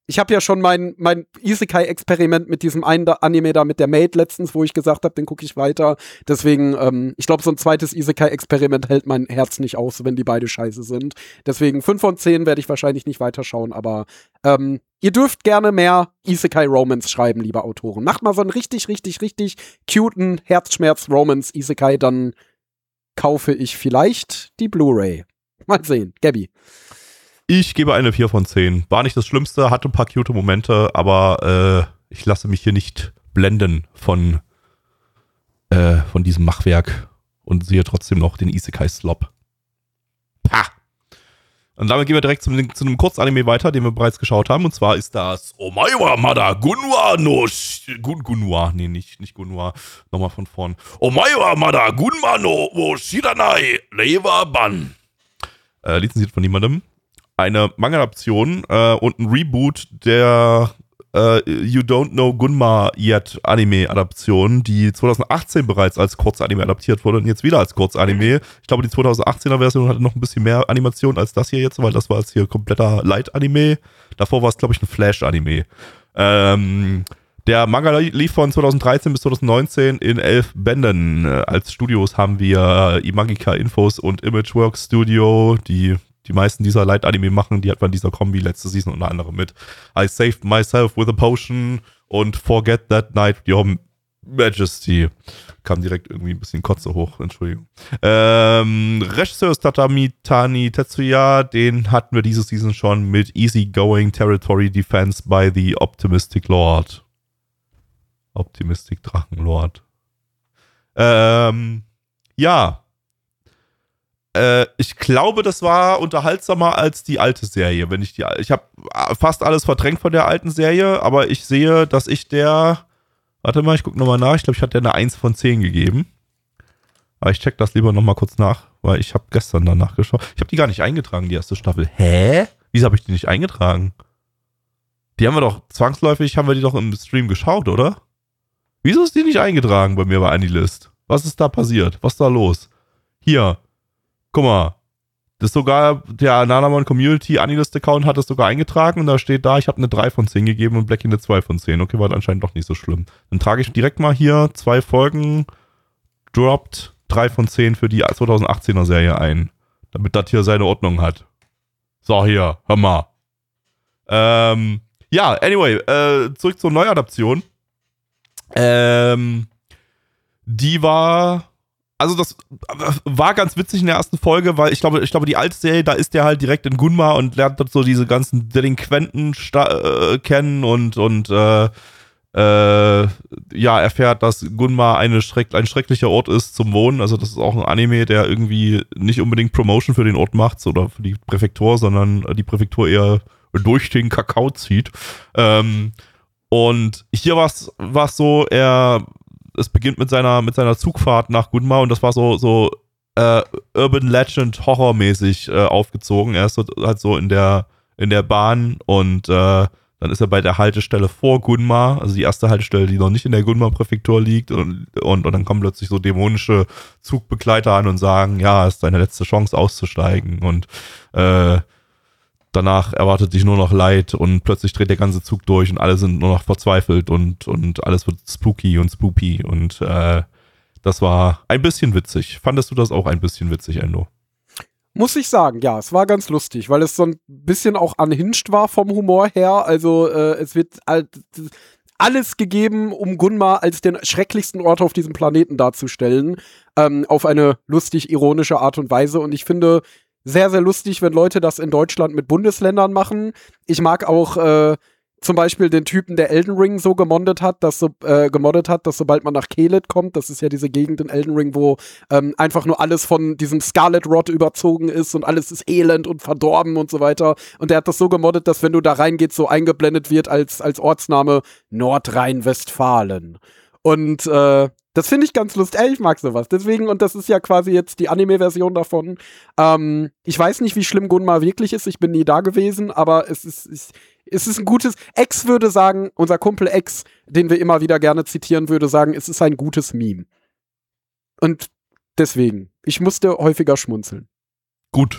Ich habe ja schon mein Isekai-Experiment mit diesem einen Anime da mit der Maid letztens, wo ich gesagt habe, den gucke ich weiter. Deswegen, ich glaube, so ein zweites Isekai-Experiment hält mein Herz nicht aus, wenn die beide scheiße sind. Deswegen 5 von 10 werde ich wahrscheinlich nicht weiterschauen, aber ihr dürft gerne mehr Isekai-Romance schreiben, liebe Autoren. Macht mal so einen richtig, richtig, richtig cuten Herzschmerz-Romance-Isekai, dann kaufe ich vielleicht die Blu-ray. Mal sehen. Gabby. Ich gebe eine 4 von 10. War nicht das Schlimmste, hatte ein paar cute Momente, aber ich lasse mich hier nicht blenden von diesem Machwerk und sehe trotzdem noch den Isekai-Slop. Pah! Und damit gehen wir direkt zu einem Kurzanime weiter, den wir bereits geschaut haben. Und zwar ist das Omaiwa Mada Gunwa no Gunwa. Nee, nicht Gunwa. Nochmal von vorn. Omaiwa Mada Gunwa no Shiranai Reiwa Ban. Lizenziert von niemandem. Eine Manga-Adaption und ein Reboot der You Don't Know Gunma Yet Anime-Adaption, die 2018 bereits als Kurzanime adaptiert wurde und jetzt wieder als Kurzanime. Ich glaube, die 2018er-Version hatte noch ein bisschen mehr Animation als das hier jetzt, weil das war jetzt hier kompletter Light-Anime. Davor war es, glaube ich, ein Flash-Anime. Der Manga lief von 2013 bis 2019 in 11 Bänden. Als Studios haben wir Imagika Infos und Imageworks Studio, die meisten dieser Light-Anime machen, die hat man in dieser Kombi letzte Season unter anderem mit I Saved Myself with a Potion und Forget That Night Your Majesty. Kam direkt irgendwie ein bisschen Kotze hoch, Entschuldigung. Regisseur ist Tani Tetsuya, den hatten wir diese Season schon mit Easygoing Territory Defense by the Optimistic Lord. Optimistic Drachenlord. Ja. Ich glaube, das war unterhaltsamer als die alte Serie. Ich habe fast alles verdrängt von der alten Serie, aber ich sehe, dass ich warte mal, ich gucke nochmal nach. Ich glaube, ich hatte eine 1 von 10 gegeben. Aber ich check das lieber nochmal kurz nach, weil ich habe gestern danach geschaut. Ich habe die gar nicht eingetragen, die erste Staffel. Hä? Wieso habe ich die nicht eingetragen? Die haben wir doch, zwangsläufig haben wir die doch im Stream geschaut, oder? Wieso ist die nicht eingetragen bei mir bei Anilist? Was ist da passiert? Was ist da los? Hier. Guck mal, das ist sogar, der Nanamon Community Anilist-Account hat es sogar eingetragen und da steht ich habe eine 3 von 10 gegeben und Blackie eine 2 von 10. Okay, war anscheinend doch nicht so schlimm. Dann trage ich direkt mal hier 2 Folgen, droppt 3 von 10 für die 2018er Serie ein, damit das hier seine Ordnung hat. So, hier, hör mal. Ja, anyway, zurück zur Neuadaption. Die war... Also das war ganz witzig in der ersten Folge, weil ich glaube, die alte Serie, da ist der halt direkt in Gunma und lernt dort so diese ganzen Delinquenten kennen und erfährt, dass Gunma ein schrecklicher Ort ist zum Wohnen. Also das ist auch ein Anime, der irgendwie nicht unbedingt Promotion für den Ort macht oder für die Präfektur, sondern die Präfektur eher durch den Kakao zieht. Und hier war es so, es beginnt mit seiner Zugfahrt nach Gunma und das war so Urban Legend Horror-mäßig aufgezogen. Er ist halt so in der Bahn und dann ist er bei der Haltestelle vor Gunma, also die erste Haltestelle, die noch nicht in der Gunma-Präfektur liegt und dann kommen plötzlich so dämonische Zugbegleiter an und sagen, ja, es ist deine letzte Chance auszusteigen und danach erwartet dich nur noch Leid und plötzlich dreht der ganze Zug durch und alle sind nur noch verzweifelt und alles wird spooky und spoopy und das war ein bisschen witzig. Fandest du das auch ein bisschen witzig, Endo? Muss ich sagen, ja, es war ganz lustig, weil es so ein bisschen auch unhinged war vom Humor her. Also es wird alles gegeben, um Gunma als den schrecklichsten Ort auf diesem Planeten darzustellen, auf eine lustig-ironische Art und Weise. Und ich finde sehr, sehr lustig, wenn Leute das in Deutschland mit Bundesländern machen. Ich mag auch zum Beispiel den Typen, der Elden Ring so gemoddet hat, dass sobald man nach Kelet kommt, das ist ja diese Gegend in Elden Ring, wo einfach nur alles von diesem Scarlet Rot überzogen ist und alles ist elend und verdorben und so weiter. Und der hat das so gemoddet, dass wenn du da reingehst, so eingeblendet wird als Ortsname Nordrhein-Westfalen. Und das finde ich ganz lustig. Ich mag sowas. Deswegen, und das ist ja quasi jetzt die Anime-Version davon. Ich weiß nicht, wie schlimm Gunma wirklich ist. Ich bin nie da gewesen, aber es ist ein gutes. X würde sagen, unser Kumpel X, den wir immer wieder gerne zitieren, würde sagen, es ist ein gutes Meme. Und deswegen, ich musste häufiger schmunzeln. Gut.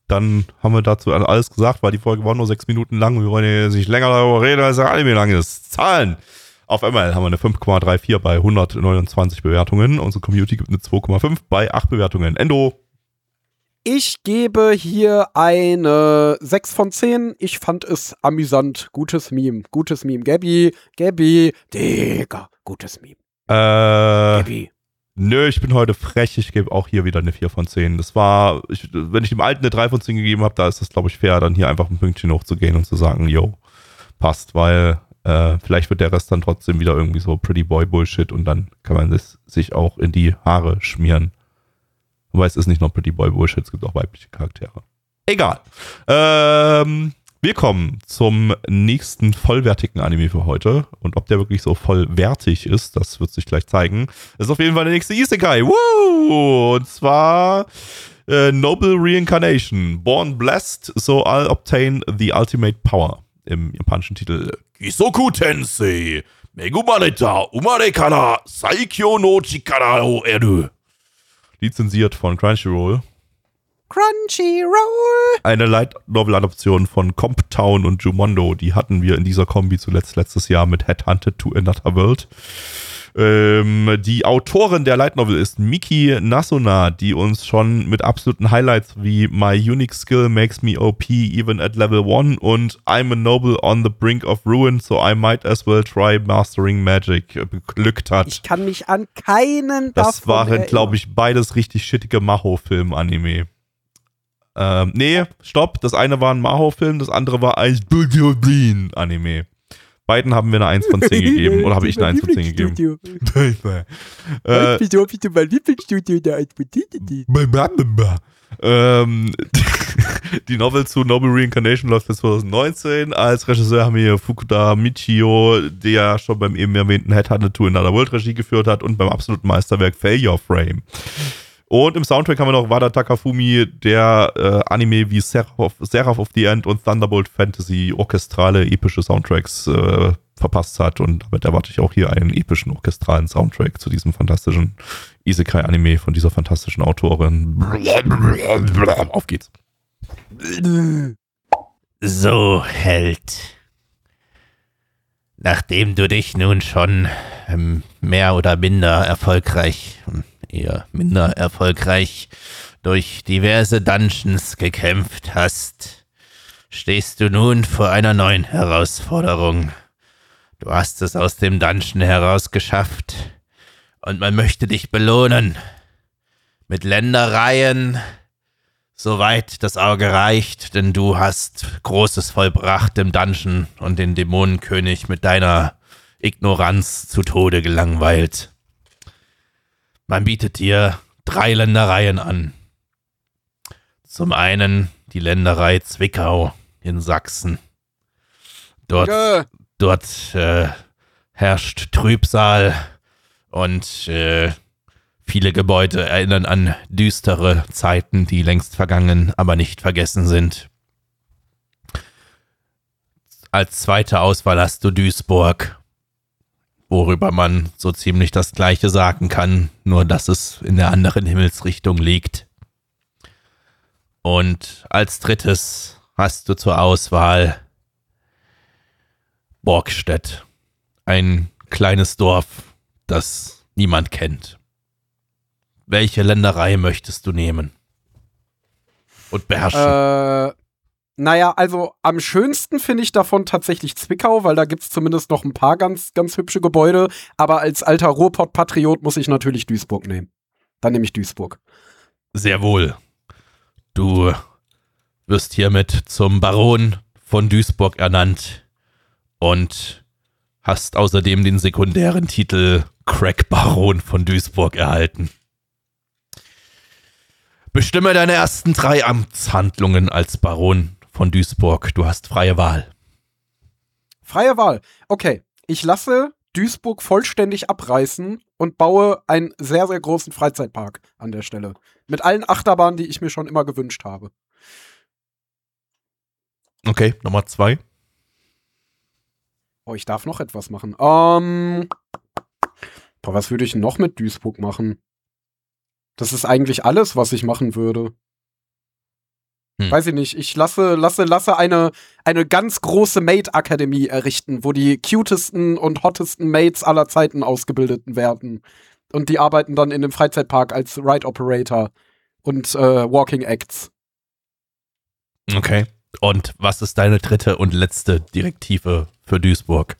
dann haben wir dazu alles gesagt, weil die Folge war nur 6 Minuten lang. Wir wollen hier nicht länger darüber reden, als der Anime lang ist. Zahlen! Auf ML haben wir eine 5,34 bei 129 Bewertungen. Unsere Community gibt eine 2,5 bei 8 Bewertungen. Endo? Ich gebe hier eine 6 von 10. Ich fand es amüsant. Gutes Meme. Gabby, Digga, gutes Meme. Gabby. Nö, ich bin heute frech. Ich gebe auch hier wieder eine 4 von 10. Das war, wenn ich dem Alten eine 3 von 10 gegeben habe, da ist das, glaube ich, fair, dann hier einfach ein Pünktchen hochzugehen und zu sagen, yo, passt, weil vielleicht wird der Rest dann trotzdem wieder irgendwie so Pretty Boy Bullshit und dann kann man das sich auch in die Haare schmieren. Wobei es ist nicht nur Pretty Boy Bullshit, es gibt auch weibliche Charaktere. Egal. Wir kommen zum nächsten vollwertigen Anime für heute. Und ob der wirklich so vollwertig ist, das wird sich gleich zeigen. Das ist auf jeden Fall der nächste Isekai. Woo! Und zwar Noble Reincarnation. Born Blessed, so I'll obtain the ultimate power. Im japanischen Titel Kisoku Tensei Megumaneta Umare Kara Saikyo no Chikara o Eru. Lizenziert von Crunchyroll. Eine Light Novel Adaption von Comp Town und Jumondo. Die hatten wir in dieser Kombi zuletzt letztes Jahr mit Headhunted to Another World. Die Autorin der Light Novel ist Miki Nasuna, die uns schon mit absoluten Highlights wie My Unique Skill Makes Me OP even at Level 1 und I'm a Noble on the Brink of Ruin, so I might as well try Mastering Magic beglückt hat. Ich kann mich an keinen Das davon waren, erinnern. glaube ich, beides richtig shittige Maho-Film-Anime. Nee, stopp. Das eine war ein Maho-Film, das andere war ein Anime. Beiden haben wir eine 1 von 10 gegeben. Oder habe ich eine 1 von 10 gegeben? Die Novel zu Noble Reincarnation läuft bis 2019. Als Regisseur haben wir hier Fukuda Michio, der schon beim eben erwähnten Headhunted to Another World Regie geführt hat und beim absoluten Meisterwerk Failure Frame. Und im Soundtrack haben wir noch Wada Takafumi, der Anime wie Seraph of the End und Thunderbolt Fantasy orchestrale, epische Soundtracks verpasst hat. Und damit erwarte ich auch hier einen epischen orchestralen Soundtrack zu diesem fantastischen Isekai-Anime von dieser fantastischen Autorin. Auf geht's. So, Held. Nachdem du dich nun schon mehr oder minder erfolgreich, eher minder erfolgreich, durch diverse Dungeons gekämpft hast, stehst du nun vor einer neuen Herausforderung. Du hast es aus dem Dungeon heraus geschafft und man möchte dich belohnen. Mit Ländereien, soweit das Auge reicht, denn du hast Großes vollbracht im Dungeon und den Dämonenkönig mit deiner Ignoranz zu Tode gelangweilt. Man bietet dir 3 Ländereien an. Zum einen die Länderei Zwickau in Sachsen. Dort herrscht Trübsal und viele Gebäude erinnern an düstere Zeiten, die längst vergangen, aber nicht vergessen sind. Als zweite Auswahl hast du Duisburg, worüber man so ziemlich das Gleiche sagen kann, nur dass es in der anderen Himmelsrichtung liegt. Und als drittes hast du zur Auswahl Borgstedt, ein kleines Dorf, das niemand kennt. Welche Länderei möchtest du nehmen und beherrschen? Naja, also am schönsten finde ich davon tatsächlich Zwickau, weil da gibt's zumindest noch ein paar ganz, ganz hübsche Gebäude. Aber als alter Ruhrpott-Patriot muss ich natürlich Duisburg nehmen. Dann nehme ich Duisburg. Sehr wohl. Du wirst hiermit zum Baron von Duisburg ernannt und hast außerdem den sekundären Titel Crack-Baron von Duisburg erhalten. Bestimme deine ersten 3 Amtshandlungen als Baron von Duisburg. Du hast freie Wahl. Freie Wahl. Okay, ich lasse Duisburg vollständig abreißen und baue einen sehr, sehr großen Freizeitpark an der Stelle. Mit allen Achterbahnen, die ich mir schon immer gewünscht habe. Okay, Nummer 2. Oh, ich darf noch etwas machen. Was würde ich noch mit Duisburg machen? Das ist eigentlich alles, was ich machen würde. Weiß ich nicht. Ich lasse eine ganz große Maid-Akademie errichten, wo die cutesten und hottesten Maids aller Zeiten ausgebildet werden. Und die arbeiten dann in dem Freizeitpark als Ride-Operator und Walking Acts. Okay. Und was ist deine dritte und letzte Direktive für Duisburg?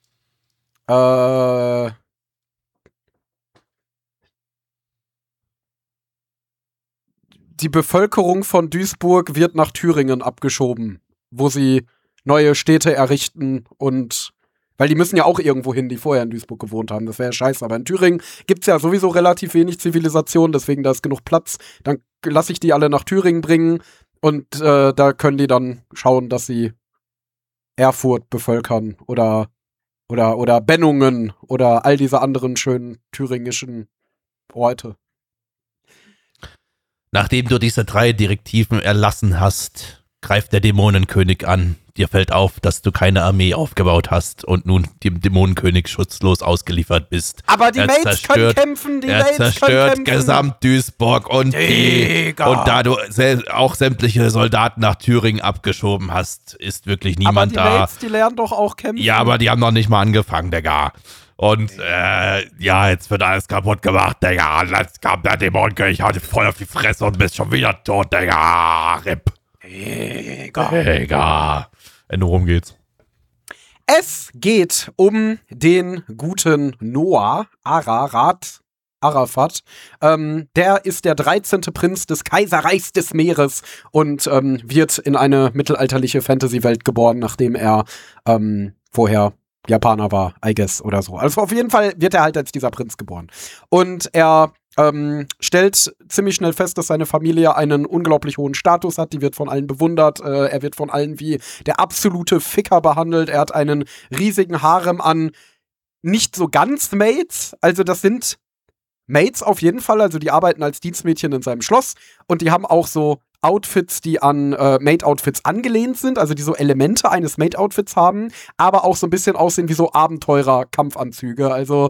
Die Bevölkerung von Duisburg wird nach Thüringen abgeschoben, wo sie neue Städte errichten und weil die müssen ja auch irgendwo hin, die vorher in Duisburg gewohnt haben. Das wäre ja scheiße. Aber in Thüringen gibt's ja sowieso relativ wenig Zivilisation, deswegen da ist genug Platz. Dann lasse ich die alle nach Thüringen bringen und da können die dann schauen, dass sie Erfurt bevölkern oder Bennungen oder all diese anderen schönen thüringischen Orte. Nachdem du diese 3 Direktiven erlassen hast, greift der Dämonenkönig an. Dir fällt auf, dass du keine Armee aufgebaut hast und nun dem Dämonenkönig schutzlos ausgeliefert bist. Aber die Mates können kämpfen, Er zerstört gesamt Duisburg und da du auch sämtliche Soldaten nach Thüringen abgeschoben hast, ist wirklich niemand da. Aber die Mates, die lernen doch auch kämpfen. Ja, aber die haben noch nicht mal angefangen, Digga. Und jetzt wird alles kaputt gemacht, Digga. Jetzt kam der Dämonenkönig, hatte voll auf die Fresse und bist schon wieder tot, Digga. RIP. Digga. Worum geht's? Es geht um den guten Noah Arafat. Der ist der 13. Prinz des Kaiserreichs des Meeres und wird in eine mittelalterliche Fantasy-Welt geboren, nachdem er vorher Japaner war, I guess, oder so. Also auf jeden Fall wird er halt als dieser Prinz geboren. Und er stellt ziemlich schnell fest, dass seine Familie einen unglaublich hohen Status hat. Die wird von allen bewundert. Er wird von allen wie der absolute Ficker behandelt. Er hat einen riesigen Harem an nicht so ganz Mates. Also das sind Mates auf jeden Fall. Also die arbeiten als Dienstmädchen in seinem Schloss. Und die haben auch so Outfits, die an Maid-Outfits angelehnt sind, also die so Elemente eines Maid-Outfits haben, aber auch so ein bisschen aussehen wie so Abenteurer-Kampfanzüge. Also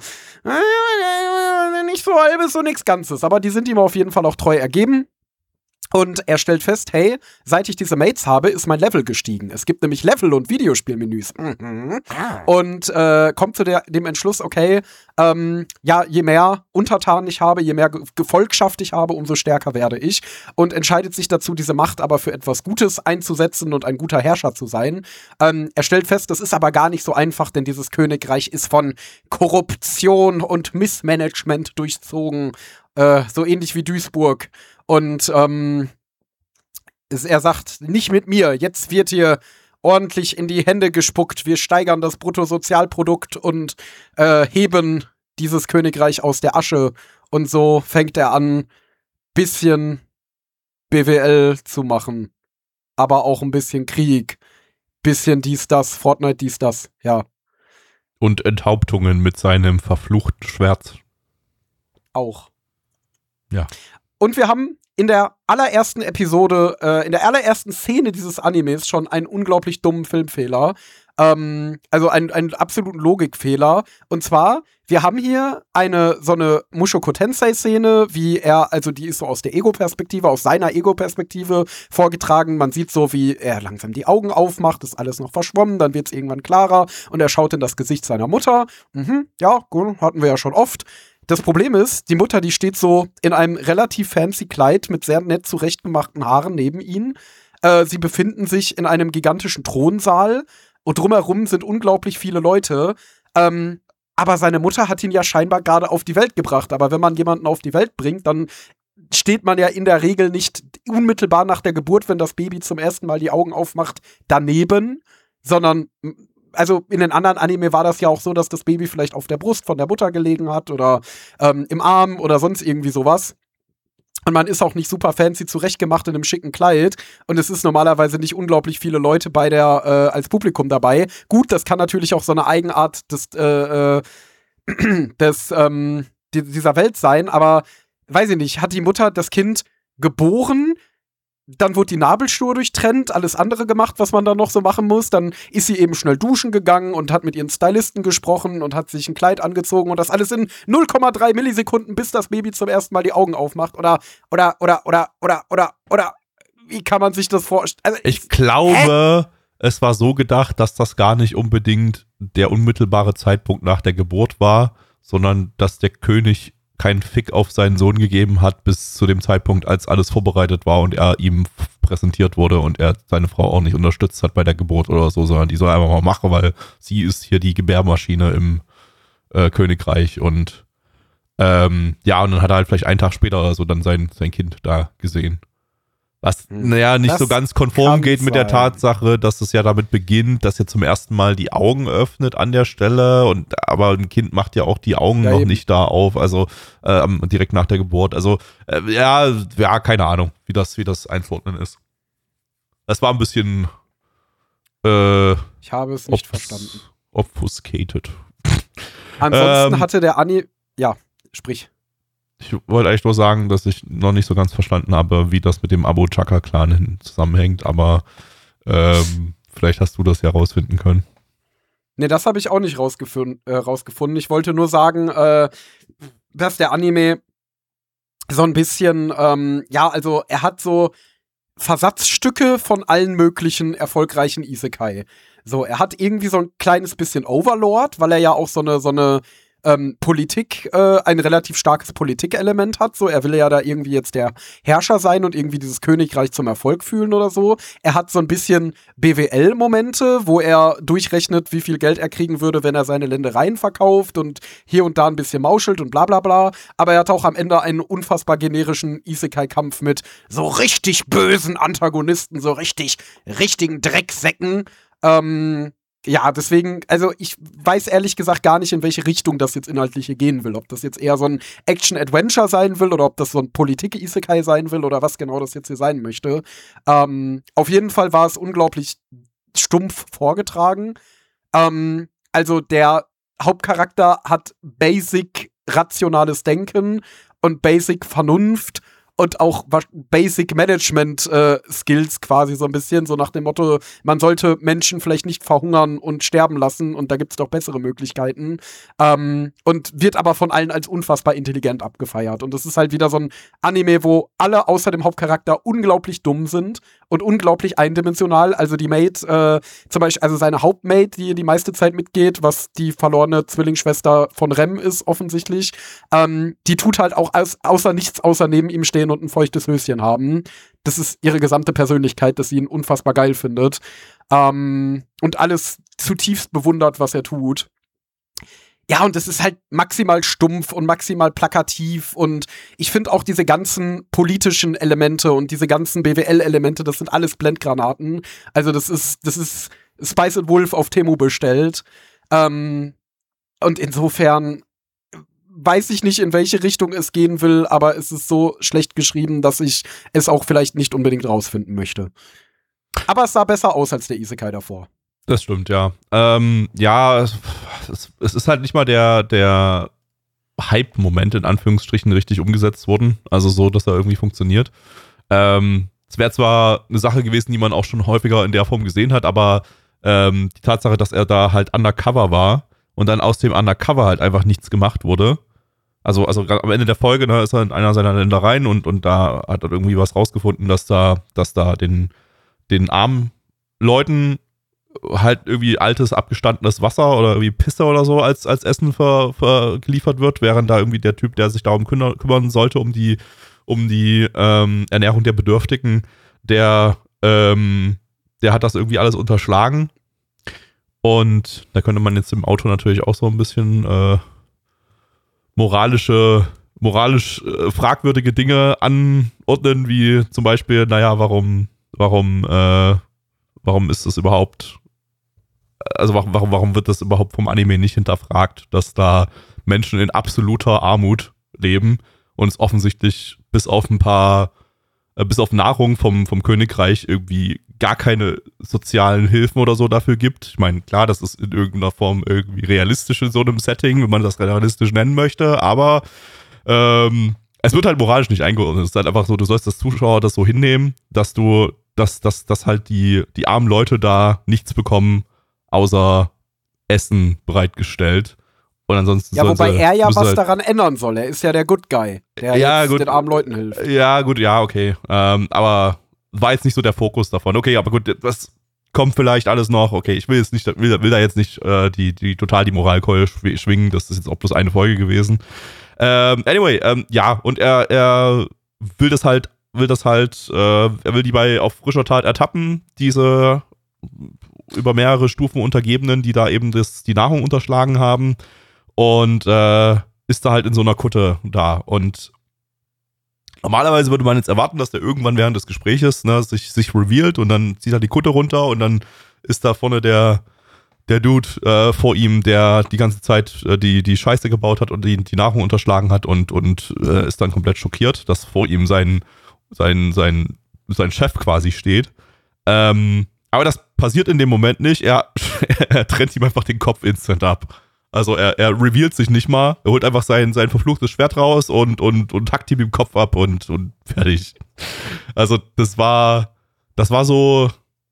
nicht so halbes und nichts Ganzes, aber die sind ihm auf jeden Fall auch treu ergeben. Und er stellt fest, hey, seit ich diese Mates habe, ist mein Level gestiegen. Es gibt nämlich Level- und Videospielmenüs. Und kommt zu dem Entschluss, okay, je mehr Untertanen ich habe, je mehr Gefolgschaft ich habe, umso stärker werde ich. Und entscheidet sich dazu, diese Macht aber für etwas Gutes einzusetzen und ein guter Herrscher zu sein. Er stellt fest, das ist aber gar nicht so einfach, denn dieses Königreich ist von Korruption und Missmanagement durchzogen. So ähnlich wie Duisburg. Und er sagt, nicht mit mir, jetzt wird hier ordentlich in die Hände gespuckt, wir steigern das Bruttosozialprodukt und heben dieses Königreich aus der Asche. Und so fängt er an, bisschen BWL zu machen, aber auch ein bisschen Krieg, bisschen dies, das, Fortnite, dies, das, ja. Und Enthauptungen mit seinem verfluchten Schwert. Auch. Ja. Und wir haben in der allerersten Episode, in der allerersten Szene dieses Animes schon einen unglaublich dummen Filmfehler. Also einen absoluten Logikfehler. Und zwar, wir haben hier so eine Mushoku Tensei-Szene, wie die ist so aus der Ego-Perspektive, aus seiner Ego-Perspektive vorgetragen. Man sieht so, wie er langsam die Augen aufmacht, ist alles noch verschwommen, dann wird es irgendwann klarer und er schaut in das Gesicht seiner Mutter. Ja, gut, hatten wir ja schon oft. Das Problem ist, die Mutter, die steht so in einem relativ fancy Kleid mit sehr nett zurechtgemachten Haaren neben ihnen. Sie befinden sich in einem gigantischen Thronsaal und drumherum sind unglaublich viele Leute. Aber seine Mutter hat ihn ja scheinbar gerade auf die Welt gebracht. Aber wenn man jemanden auf die Welt bringt, dann steht man ja in der Regel nicht unmittelbar nach der Geburt, wenn das Baby zum ersten Mal die Augen aufmacht, daneben, sondern also in den anderen Anime war das ja auch so, dass das Baby vielleicht auf der Brust von der Mutter gelegen hat oder im Arm oder sonst irgendwie sowas. Und man ist auch nicht super fancy zurechtgemacht in einem schicken Kleid. Und es ist normalerweise nicht unglaublich viele Leute als Publikum dabei. Gut, das kann natürlich auch so eine Eigenart dieser Welt sein. Aber weiß ich nicht, hat die Mutter das Kind geboren? Dann wurde die Nabelschnur durchtrennt, alles andere gemacht, was man da noch so machen muss. Dann ist sie eben schnell duschen gegangen und hat mit ihren Stylisten gesprochen und hat sich ein Kleid angezogen und das alles in 0,3 Millisekunden, bis das Baby zum ersten Mal die Augen aufmacht. Oder wie kann man sich das vorstellen? Also, Ich glaube, es war so gedacht, dass das gar nicht unbedingt der unmittelbare Zeitpunkt nach der Geburt war, sondern dass der König keinen Fick auf seinen Sohn gegeben hat bis zu dem Zeitpunkt, als alles vorbereitet war und er ihm präsentiert wurde und er seine Frau auch nicht unterstützt hat bei der Geburt oder so, sondern die soll einfach mal machen, weil sie ist hier die Gebärmaschine im Königreich und und dann hat er halt vielleicht einen Tag später oder so dann sein Kind da gesehen. Was, nicht Das so ganz konform kann geht mit der sein. Tatsache, dass es ja damit beginnt, dass er zum ersten Mal die Augen öffnet an der Stelle aber ein Kind macht ja auch die Augen Ja, noch eben. nicht da auf, also direkt nach der Geburt. Also keine Ahnung, wie das einzuordnen ist. Das war ein bisschen Ich habe es nicht verstanden. obfuscated. Ansonsten hatte der Anime, ja, sprich. Ich wollte eigentlich nur sagen, dass ich noch nicht so ganz verstanden habe, wie das mit dem Abu-Chaka-Clan zusammenhängt, aber vielleicht hast du das ja rausfinden können. Nee, das habe ich auch nicht rausgefunden. Ich wollte nur sagen, dass der Anime so ein bisschen, also er hat so Versatzstücke von allen möglichen erfolgreichen Isekai. So, er hat irgendwie so ein kleines bisschen Overlord, weil er ja auch so eine Politik, ein relativ starkes Politikelement hat. So, er will ja da irgendwie jetzt der Herrscher sein und irgendwie dieses Königreich zum Erfolg fühlen oder so. Er hat so ein bisschen BWL-Momente, wo er durchrechnet, wie viel Geld er kriegen würde, wenn er seine Ländereien verkauft und hier und da ein bisschen mauschelt und bla bla bla. Aber er hat auch am Ende einen unfassbar generischen Isekai-Kampf mit so richtig bösen Antagonisten, so richtigen Drecksäcken. Ja, deswegen, also ich weiß ehrlich gesagt gar nicht, in welche Richtung das jetzt inhaltlich hier gehen will. Ob das jetzt eher so ein Action-Adventure sein will oder ob das so ein Politik-Isekai sein will oder was genau das jetzt hier sein möchte. Auf jeden Fall war es unglaublich stumpf vorgetragen. Also der Hauptcharakter hat basic rationales Denken und basic Vernunft und auch Basic Management Skills quasi so ein bisschen, so nach dem Motto, man sollte Menschen vielleicht nicht verhungern und sterben lassen und da gibt's doch bessere Möglichkeiten. Und wird aber von allen als unfassbar intelligent abgefeiert. Und das ist halt wieder so ein Anime, wo alle außer dem Hauptcharakter unglaublich dumm sind und unglaublich eindimensional. Also die Maid, zum Beispiel, also seine Hauptmaid, die meiste Zeit mitgeht, was die verlorene Zwillingsschwester von Rem ist, offensichtlich, die tut halt auch außer nichts außer neben ihm stehen und ein feuchtes Höschen haben. Das ist ihre gesamte Persönlichkeit, dass sie ihn unfassbar geil findet. Und alles zutiefst bewundert, was er tut. Ja, und es ist halt maximal stumpf und maximal plakativ und ich finde auch diese ganzen politischen Elemente und diese ganzen BWL-Elemente, das sind alles Blendgranaten. Also das ist Spice and Wolf auf Temu bestellt. Und insofern weiß ich nicht, in welche Richtung es gehen will, aber es ist so schlecht geschrieben, dass ich es auch vielleicht nicht unbedingt rausfinden möchte. Aber es sah besser aus als der Isekai davor. Das stimmt, ja. Es ist halt nicht mal der Hype-Moment in Anführungsstrichen richtig umgesetzt worden. Also so, dass er irgendwie funktioniert. Es wäre zwar eine Sache gewesen, die man auch schon häufiger in der Form gesehen hat, aber die Tatsache, dass er da halt undercover war und dann aus dem Undercover halt einfach nichts gemacht wurde. Also am Ende der Folge, ne, ist er in einer seiner Ländereien und da hat er irgendwie was rausgefunden, dass da den armen Leuten halt irgendwie altes, abgestandenes Wasser oder irgendwie Pisse oder so als Essen geliefert wird, während da irgendwie der Typ, der sich darum kümmern sollte, um die Ernährung der Bedürftigen, der hat das irgendwie alles unterschlagen. Und da könnte man jetzt im Auto natürlich auch so ein bisschen moralisch fragwürdige Dinge anordnen, wie zum Beispiel, naja, warum ist das überhaupt, also warum wird das überhaupt vom Anime nicht hinterfragt, dass da Menschen in absoluter Armut leben und es offensichtlich bis auf Nahrung vom Königreich irgendwie gar keine sozialen Hilfen oder so dafür gibt. Ich meine, klar, das ist in irgendeiner Form irgendwie realistisch in so einem Setting, wenn man das realistisch nennen möchte, aber es wird halt moralisch nicht eingeordnet. Es ist halt einfach so, du sollst als Zuschauer das so hinnehmen, dass halt die armen Leute da nichts bekommen, außer Essen bereitgestellt. Und ansonsten Ja, wobei er ja was halt daran ändern soll. Er ist ja der Good Guy, der jetzt den armen Leuten hilft. Ja, gut, ja, okay. Aber war jetzt nicht so der Fokus davon. Okay, aber gut, das kommt vielleicht alles noch. Okay, ich will da jetzt nicht total die Moralkeule schwingen. Das ist jetzt auch bloß eine Folge gewesen. Anyway, ja, und er will die auf frischer Tat ertappen, diese über mehrere Stufen Untergebenen, die da eben die Nahrung unterschlagen haben, und ist da halt in so einer Kutte da. Und normalerweise würde man jetzt erwarten, dass der irgendwann während des Gespräches sich revealt, und dann zieht er die Kutte runter, und dann ist da vorne der Dude vor ihm, der die ganze Zeit die Scheiße gebaut hat und die Nahrung unterschlagen hat, und ist dann komplett schockiert, dass vor ihm sein Chef quasi steht. Aber das passiert in dem Moment nicht. Er trennt ihm einfach den Kopf instant ab. Also er revealt sich nicht mal. Er holt einfach sein verfluchtes Schwert raus und hackt ihm den Kopf ab und fertig. Also das war so,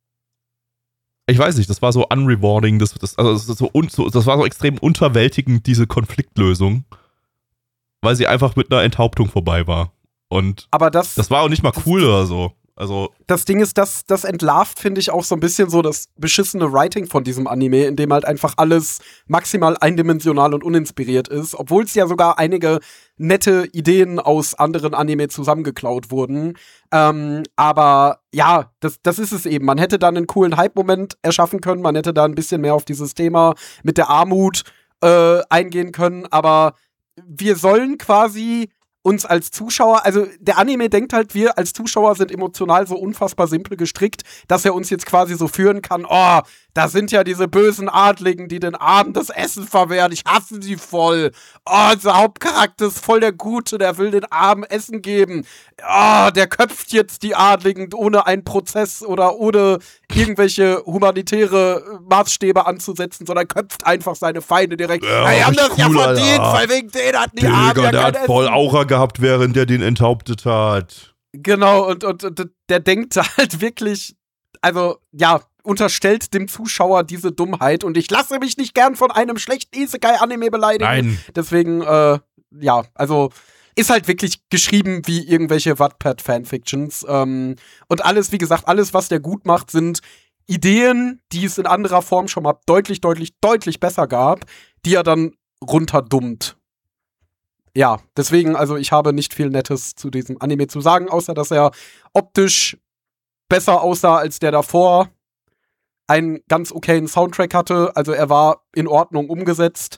ich weiß nicht, das war so unrewarding. Das war so extrem unterwältigend, diese Konfliktlösung, weil sie einfach mit einer Enthauptung vorbei war. Und aber das war auch nicht mal cool oder so. Also das Ding ist, das entlarvt, finde ich, auch so ein bisschen so das beschissene Writing von diesem Anime, in dem halt einfach alles maximal eindimensional und uninspiriert ist, obwohl es ja sogar einige nette Ideen aus anderen Anime zusammengeklaut wurden. Aber ja, das ist es eben. Man hätte da einen coolen Hype-Moment erschaffen können, man hätte da ein bisschen mehr auf dieses Thema mit der Armut eingehen können, aber wir sollen quasi uns als Zuschauer, also der Anime denkt halt, wir als Zuschauer sind emotional so unfassbar simpel gestrickt, dass er uns jetzt quasi so führen kann, oh, da sind ja diese bösen Adligen, die den Armen das Essen verwehren, ich hasse sie voll. Oh, unser Hauptcharakter ist voll der Gute, der will den Armen Essen geben. Oh, der köpft jetzt die Adligen ohne einen Prozess oder ohne irgendwelche humanitäre Maßstäbe anzusetzen, sondern köpft einfach seine Feinde direkt. Ja, die haben das ja cool, verdient, Alter. weil wegen denen hatten die Armen ja der kein hat voll Essen. Aura gehabt, während der den enthauptet hat. Genau, und der denkt halt wirklich, also, ja, unterstellt dem Zuschauer diese Dummheit, und ich lasse mich nicht gern von einem schlechten Isekai-Anime beleidigen. Nein. Deswegen, ja, also ist halt wirklich geschrieben wie irgendwelche Wattpad-Fanfictions. Und alles, wie gesagt, alles, was der gut macht, sind Ideen, die es in anderer Form schon mal deutlich, deutlich, deutlich besser gab, die er dann runterdummt. Ja, deswegen, also ich habe nicht viel Nettes zu diesem Anime zu sagen, außer dass er optisch besser aussah als der davor, einen ganz okayen Soundtrack hatte, also er war in Ordnung umgesetzt.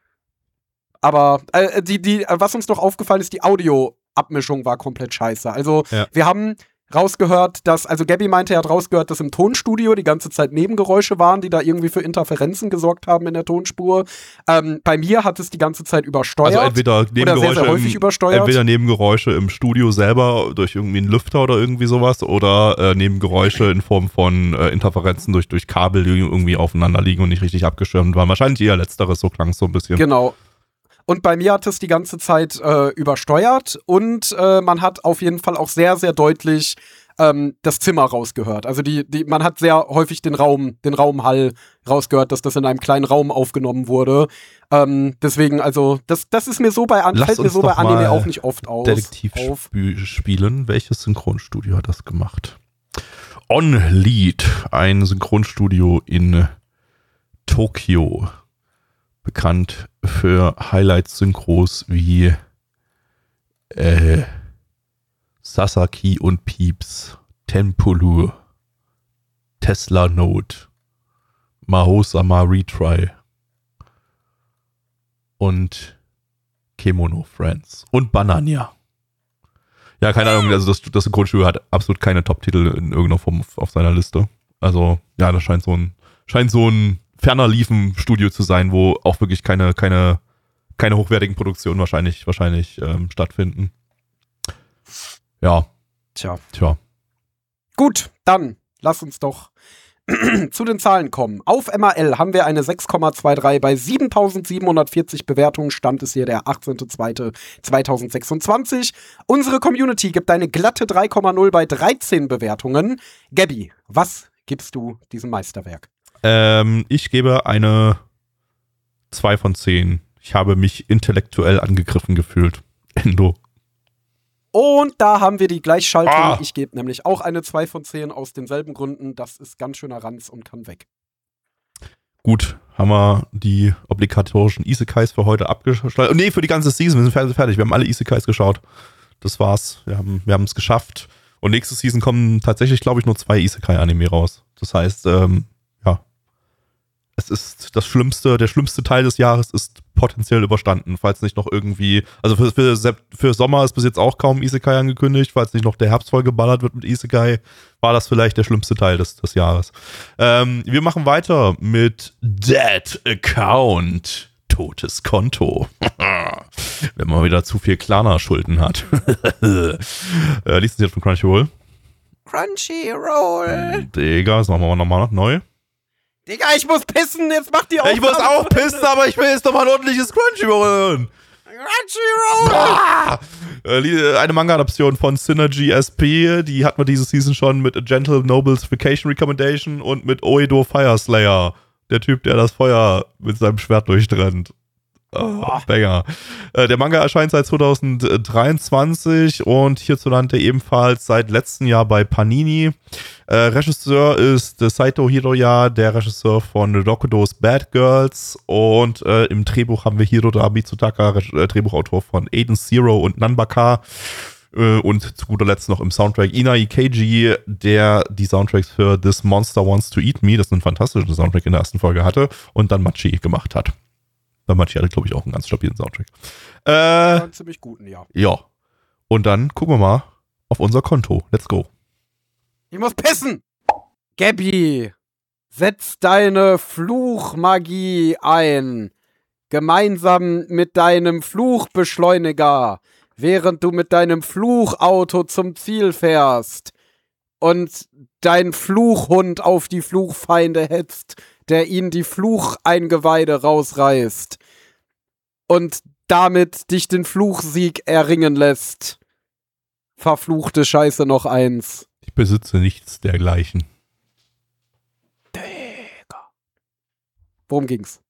Aber was uns noch aufgefallen ist, die Audioabmischung war komplett scheiße. Also wir haben rausgehört, also Gabby meinte, er hat rausgehört, dass im Tonstudio die ganze Zeit Nebengeräusche waren, die da irgendwie für Interferenzen gesorgt haben in der Tonspur. Bei mir hat es die ganze Zeit übersteuert. Also entweder Nebengeräusche, oder sehr, sehr häufig übersteuert. Entweder Nebengeräusche im Studio selber durch irgendwie einen Lüfter oder irgendwie sowas, oder Nebengeräusche in Form von Interferenzen durch Kabel, die irgendwie aufeinander liegen und nicht richtig abgeschirmt waren. Wahrscheinlich eher letzteres, so klang es so ein bisschen. Genau. Und bei mir hat es die ganze Zeit übersteuert, und man hat auf jeden Fall auch sehr, sehr deutlich das Zimmer rausgehört. Also man hat sehr häufig den Raumhall rausgehört, dass das in einem kleinen Raum aufgenommen wurde. Deswegen, also, das ist mir so fällt mir so bei Anime auch nicht oft auf. Detektiv spielen. Welches Synchronstudio hat das gemacht? On Lead, ein Synchronstudio in Tokio. Bekannt für Highlight-Synchros wie Sasaki und Pieps, Tempulu, Tesla Note, Maho-sama Retry und Kemono Friends und Banania. Ja, keine Ahnung, also das Synchronstudio hat absolut keine Top-Titel in irgendeiner Form auf seiner Liste. Also, ja, das scheint so ein ferner Liefen-Studio zu sein, wo auch wirklich keine hochwertigen Produktionen wahrscheinlich stattfinden. Ja. Tja. Gut, dann lass uns doch zu den Zahlen kommen. Auf MRL haben wir eine 6,23 bei 7.740 Bewertungen. Stand es hier der 18.02.2026. Unsere Community gibt eine glatte 3,0 bei 13 Bewertungen. Gabby, was gibst du diesem Meisterwerk? Ich gebe eine 2 von 10. Ich habe mich intellektuell angegriffen gefühlt. Endo. Und da haben wir die Gleichschaltung. Ich gebe nämlich auch eine 2 von 10 aus denselben Gründen. Das ist ganz schöner Ranz und kann weg. Gut, haben wir die obligatorischen Isekais für heute abgeschlossen. Nee, für die ganze Season. Wir sind fertig. Wir haben alle Isekais geschaut. Das war's. Wir haben es geschafft. Und nächste Season kommen tatsächlich, glaube ich, nur 2 Isekai-Anime raus. Das heißt, es ist der schlimmste Teil des Jahres ist potenziell überstanden, falls nicht noch irgendwie, also für Sommer ist bis jetzt auch kaum Isekai angekündigt, falls nicht noch der Herbst voll geballert wird mit Isekai, war das vielleicht der schlimmste Teil des Jahres. Wir machen weiter mit Dead Account, totes Konto. Wenn man wieder zu viel Klarna-Schulden hat. Liest du jetzt von Crunchyroll? Crunchyroll. Digga, das machen wir nochmal neu. Digga, ich muss pissen, jetzt mach die Aufnahme. Ich muss auch pissen, aber ich will jetzt nochmal ein ordentliches Crunchyroll. Eine Manga-Adaption von Synergy SP, die hatten wir diese Season schon mit A Gentle Noble's Vacation Recommendation und mit Oedo Fireslayer. Der Typ, der das Feuer mit seinem Schwert durchtrennt. Banger. Der Manga erscheint seit 2023 und hierzulande ebenfalls seit letztem Jahr bei Panini. Regisseur ist Saito Hiroya, der Regisseur von Rokudos Bad Girls, und im Drehbuch haben wir Hiroda Mitsutaka, Drehbuchautor von Aiden Zero und Nanbaka, und zu guter Letzt noch im Soundtrack Inai Keiji, der die Soundtracks für This Monster Wants to Eat Me, das einen fantastischen Soundtrack in der ersten Folge hatte, und dann Machi gemacht hat. Weil Machi hatte, glaube ich, auch einen ganz stabilen Soundtrack. Einen ziemlich guten, ja. Ja. Und dann gucken wir mal auf unser Konto. Let's go. Ich muss pissen! Gabby, setz deine Fluchmagie ein. Gemeinsam mit deinem Fluchbeschleuniger, während du mit deinem Fluchauto zum Ziel fährst und dein Fluchhund auf die Fluchfeinde hetzt, der ihnen die Flucheingeweide rausreißt und damit dich den Fluchsieg erringen lässt. Verfluchte Scheiße noch eins. Ich besitze nichts dergleichen. Digga. Worum ging's?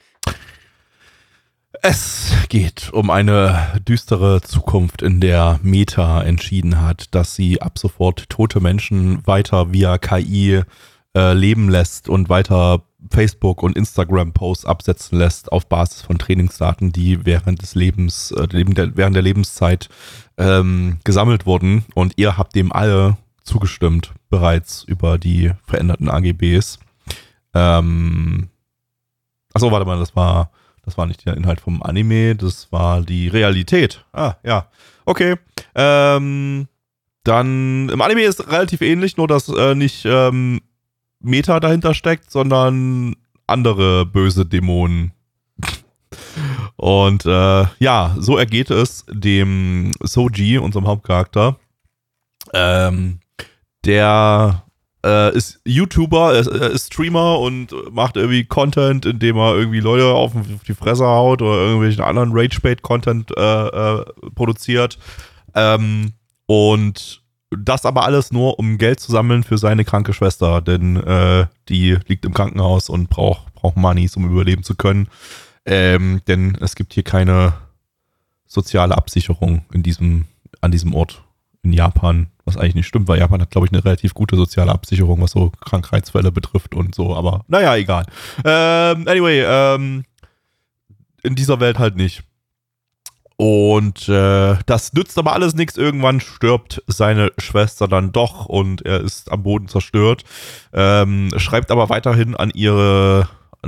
Es geht um eine düstere Zukunft, in der Meta entschieden hat, dass sie ab sofort tote Menschen weiter via KI leben lässt und weiter Facebook- und Instagram-Posts absetzen lässt auf Basis von Trainingsdaten, die während der Lebenszeit gesammelt wurden. Und ihr habt dem alle zugestimmt bereits über die veränderten AGBs. Achso, warte mal, das war nicht der Inhalt vom Anime, das war die Realität. Ah, ja. Okay. Dann im Anime ist relativ ähnlich, nur dass nicht Meta dahinter steckt, sondern andere böse Dämonen. Und ja, so ergeht es dem Soji, unserem Hauptcharakter. Der ist YouTuber, ist Streamer und macht irgendwie Content, indem er irgendwie Leute auf die Fresse haut oder irgendwelchen anderen Rage-Bait-Content produziert. Und das aber alles nur, um Geld zu sammeln für seine kranke Schwester, denn die liegt im Krankenhaus und braucht Moneys, um überleben zu können. Denn es gibt hier keine soziale Absicherung an diesem Ort in Japan, was eigentlich nicht stimmt, weil Japan hat, glaube ich, eine relativ gute soziale Absicherung, was so Krankheitsfälle betrifft und so, aber naja, egal. Anyway, in dieser Welt halt nicht. Und das nützt aber alles nichts. Irgendwann stirbt seine Schwester dann doch und er ist am Boden zerstört. Schreibt aber weiterhin an ihr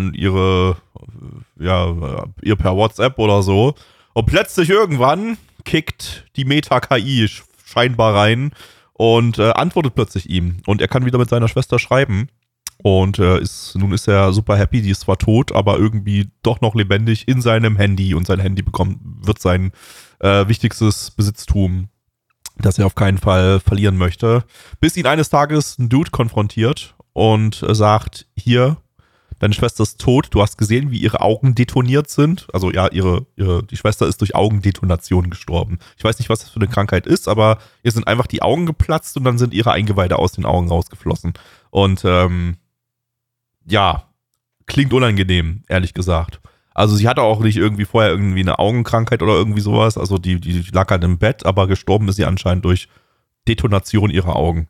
per WhatsApp oder so. Und plötzlich irgendwann kickt die Meta-KI scheinbar rein und antwortet plötzlich ihm. Und er kann wieder mit seiner Schwester schreiben. Und nun ist er super happy, die ist zwar tot, aber irgendwie doch noch lebendig in seinem Handy. Und sein Handy wird sein wichtigstes Besitztum, das er auf keinen Fall verlieren möchte. Bis ihn eines Tages ein Dude konfrontiert und sagt, hier, deine Schwester ist tot, du hast gesehen, wie ihre Augen detoniert sind. Also ja, die Schwester ist durch Augendetonation gestorben. Ich weiß nicht, was das für eine Krankheit ist, aber ihr sind einfach die Augen geplatzt und dann sind ihre Eingeweide aus den Augen rausgeflossen. Und ja, klingt unangenehm, ehrlich gesagt. Also sie hatte auch nicht irgendwie vorher irgendwie eine Augenkrankheit oder irgendwie sowas. Also die lag halt im Bett, aber gestorben ist sie anscheinend durch Detonation ihrer Augen.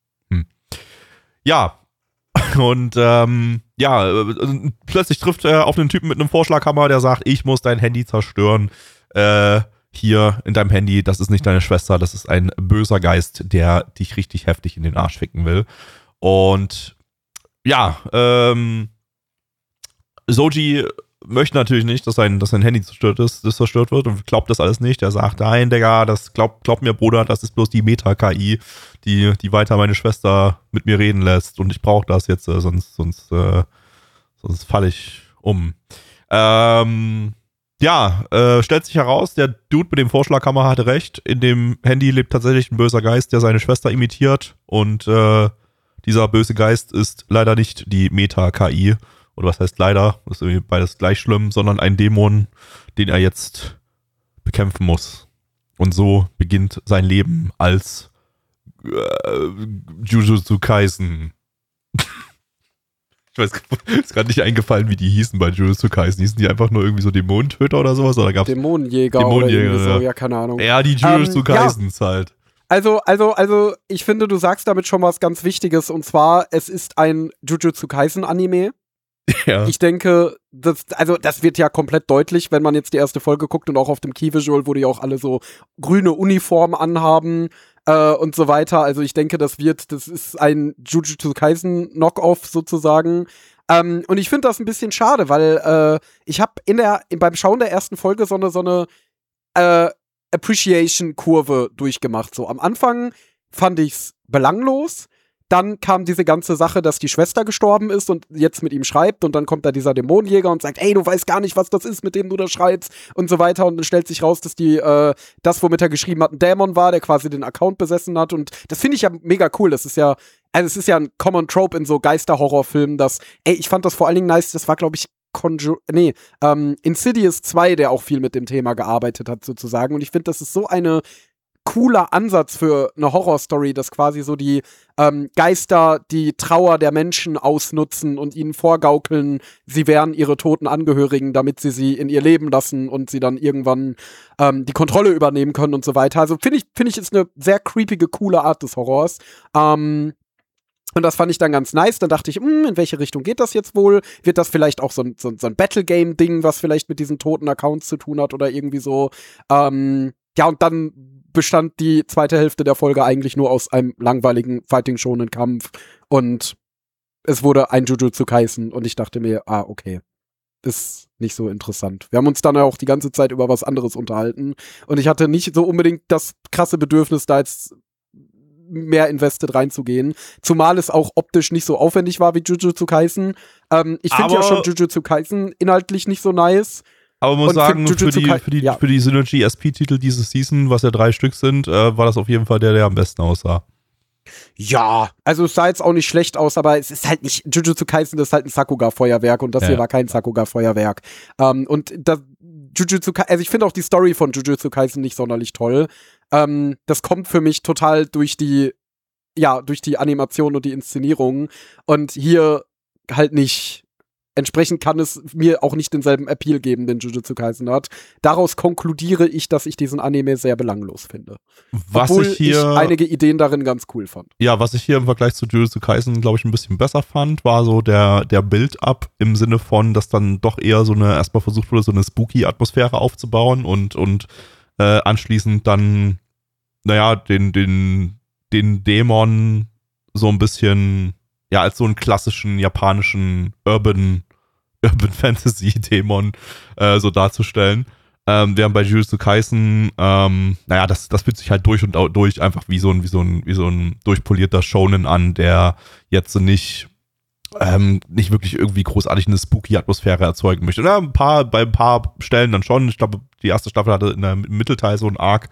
Ja. Und plötzlich trifft er auf einen Typen mit einem Vorschlaghammer, der sagt, ich muss dein Handy zerstören. Hier in deinem Handy, das ist nicht deine Schwester, das ist ein böser Geist, der dich richtig heftig in den Arsch ficken will. Und ja, Soji möchte natürlich nicht, dass sein Handy zerstört wird und glaubt das alles nicht. Er sagt, nein, Digga, glaub mir, Bruder, das ist bloß die Meta-KI, die weiter meine Schwester mit mir reden lässt und ich brauche das jetzt, sonst falle ich um. Stellt sich heraus, der Dude mit dem Vorschlaghammer hatte recht. In dem Handy lebt tatsächlich ein böser Geist, der seine Schwester imitiert. Und dieser böse Geist ist leider nicht die Meta-KI. Oder was heißt leider? Das ist irgendwie beides gleich schlimm, sondern ein Dämon, den er jetzt bekämpfen muss. Und so beginnt sein Leben als Jujutsu Kaisen. Ich weiß, ist gerade nicht eingefallen, wie die hießen bei Jujutsu Kaisen. Hießen die einfach nur irgendwie so Dämonentöter oder sowas? Oder gab's Dämonenjäger oder irgendwie so, ja, keine Ahnung. Ja, die Jujutsu Kaisens halt. Also, ich finde, du sagst damit schon was ganz Wichtiges, und zwar, es ist ein Jujutsu Kaisen Anime. Ja. Ich denke, das wird ja komplett deutlich, wenn man jetzt die erste Folge guckt und auch auf dem Key-Visual, wo die auch alle so grüne Uniformen anhaben und so weiter. Also ich denke, das ist ein Jujutsu Kaisen Knock-Off sozusagen. Und ich finde das ein bisschen schade, weil ich habe beim Schauen der ersten Folge so eine Appreciation-Kurve durchgemacht. So am Anfang fand ich's belanglos. Dann kam diese ganze Sache, dass die Schwester gestorben ist und jetzt mit ihm schreibt, und dann kommt da dieser Dämonenjäger und sagt, ey, du weißt gar nicht, was das ist, mit dem du da schreibst und so weiter, und dann stellt sich raus, dass das, womit er geschrieben hat, ein Dämon war, der quasi den Account besessen hat, und das finde ich ja mega cool. Das ist ja, also es ist ja ein Common Trope in so Geisterhorrorfilmen, ich fand das vor allen Dingen nice, das war, glaube ich, Insidious 2, der auch viel mit dem Thema gearbeitet hat, sozusagen, und ich finde, das ist so eine cooler Ansatz für eine Horrorstory, dass quasi so die Geister die Trauer der Menschen ausnutzen und ihnen vorgaukeln, sie wären ihre toten Angehörigen, damit sie in ihr Leben lassen und sie dann irgendwann die Kontrolle übernehmen können und so weiter. Also finde ich ist eine sehr creepige, coole Art des Horrors. Und das fand ich dann ganz nice. Dann dachte ich, in welche Richtung geht das jetzt wohl? Wird das vielleicht auch so ein Battle-Game-Ding, was vielleicht mit diesen toten Accounts zu tun hat oder irgendwie so? Und dann bestand die zweite Hälfte der Folge eigentlich nur aus einem langweiligen Fighting-Shonen-Kampf, und es wurde ein Jujutsu Kaisen, und ich dachte mir, okay, ist nicht so interessant. Wir haben uns dann ja auch die ganze Zeit über was anderes unterhalten, und ich hatte nicht so unbedingt das krasse Bedürfnis, da jetzt mehr invested reinzugehen, zumal es auch optisch nicht so aufwendig war wie Jujutsu Kaisen. Ich finde ja schon Jujutsu Kaisen inhaltlich nicht so nice. Aber man muss sagen, für die Synergy SP-Titel diese Season, was ja 3 Stück sind, war das auf jeden Fall der am besten aussah. Ja, also es sah jetzt auch nicht schlecht aus, aber es ist halt nicht, Jujutsu Kaisen ist halt ein Sakuga-Feuerwerk, und das hier war kein Sakuga-Feuerwerk. Und das also ich finde auch die Story von Jujutsu Kaisen nicht sonderlich toll. Das kommt für mich total durch die Animation und die Inszenierung, und hier halt nicht. Entsprechend kann es mir auch nicht denselben Appeal geben, den Jujutsu Kaisen hat. Daraus konkludiere ich, dass ich diesen Anime sehr belanglos finde. Obwohl ich einige Ideen darin ganz cool fand. Ja, was ich hier im Vergleich zu Jujutsu Kaisen, glaube ich, ein bisschen besser fand, war so der Build-up im Sinne von, dass dann doch eher erstmal versucht wurde, so eine spooky Atmosphäre aufzubauen und anschließend dann, den Dämon so ein bisschen, als so einen klassischen japanischen Urban Fantasy Dämon so darzustellen. Während bei Jujutsu Kaisen, das fühlt sich halt durch und durch einfach wie so ein durchpolierter Shonen an, der jetzt nicht wirklich irgendwie großartig eine spooky Atmosphäre erzeugen möchte. Bei ein paar Stellen dann schon. Ich glaube, die erste Staffel hatte im Mittelteil so einen Arc,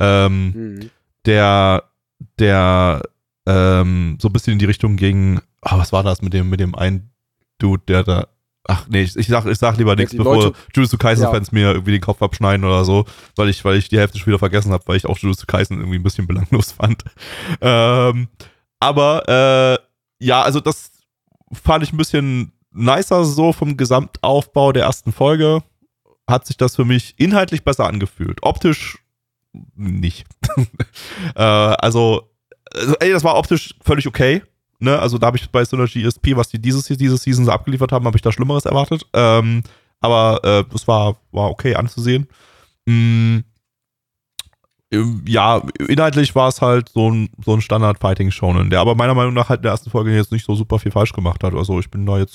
der so ein bisschen in die Richtung ging, was war das mit dem einen Dude, der da, ich sag lieber nichts, bevor Jujutsu Kaisen-Fans mir irgendwie den Kopf abschneiden oder so, weil ich die Hälfte schon wieder vergessen habe, weil ich auch Jujutsu Kaisen irgendwie ein bisschen belanglos fand. Also das fand ich ein bisschen nicer so vom Gesamtaufbau der ersten Folge. Hat sich das für mich inhaltlich besser angefühlt. Optisch nicht. Das war optisch völlig okay. Ne? Also da habe ich bei Synergy ESP, was die diese Season so abgeliefert haben, habe ich da Schlimmeres erwartet. Aber es war okay anzusehen. Ja, inhaltlich war es halt so ein Standard-Fighting-Shonen, der aber meiner Meinung nach halt in der ersten Folge jetzt nicht so super viel falsch gemacht hat. Also ich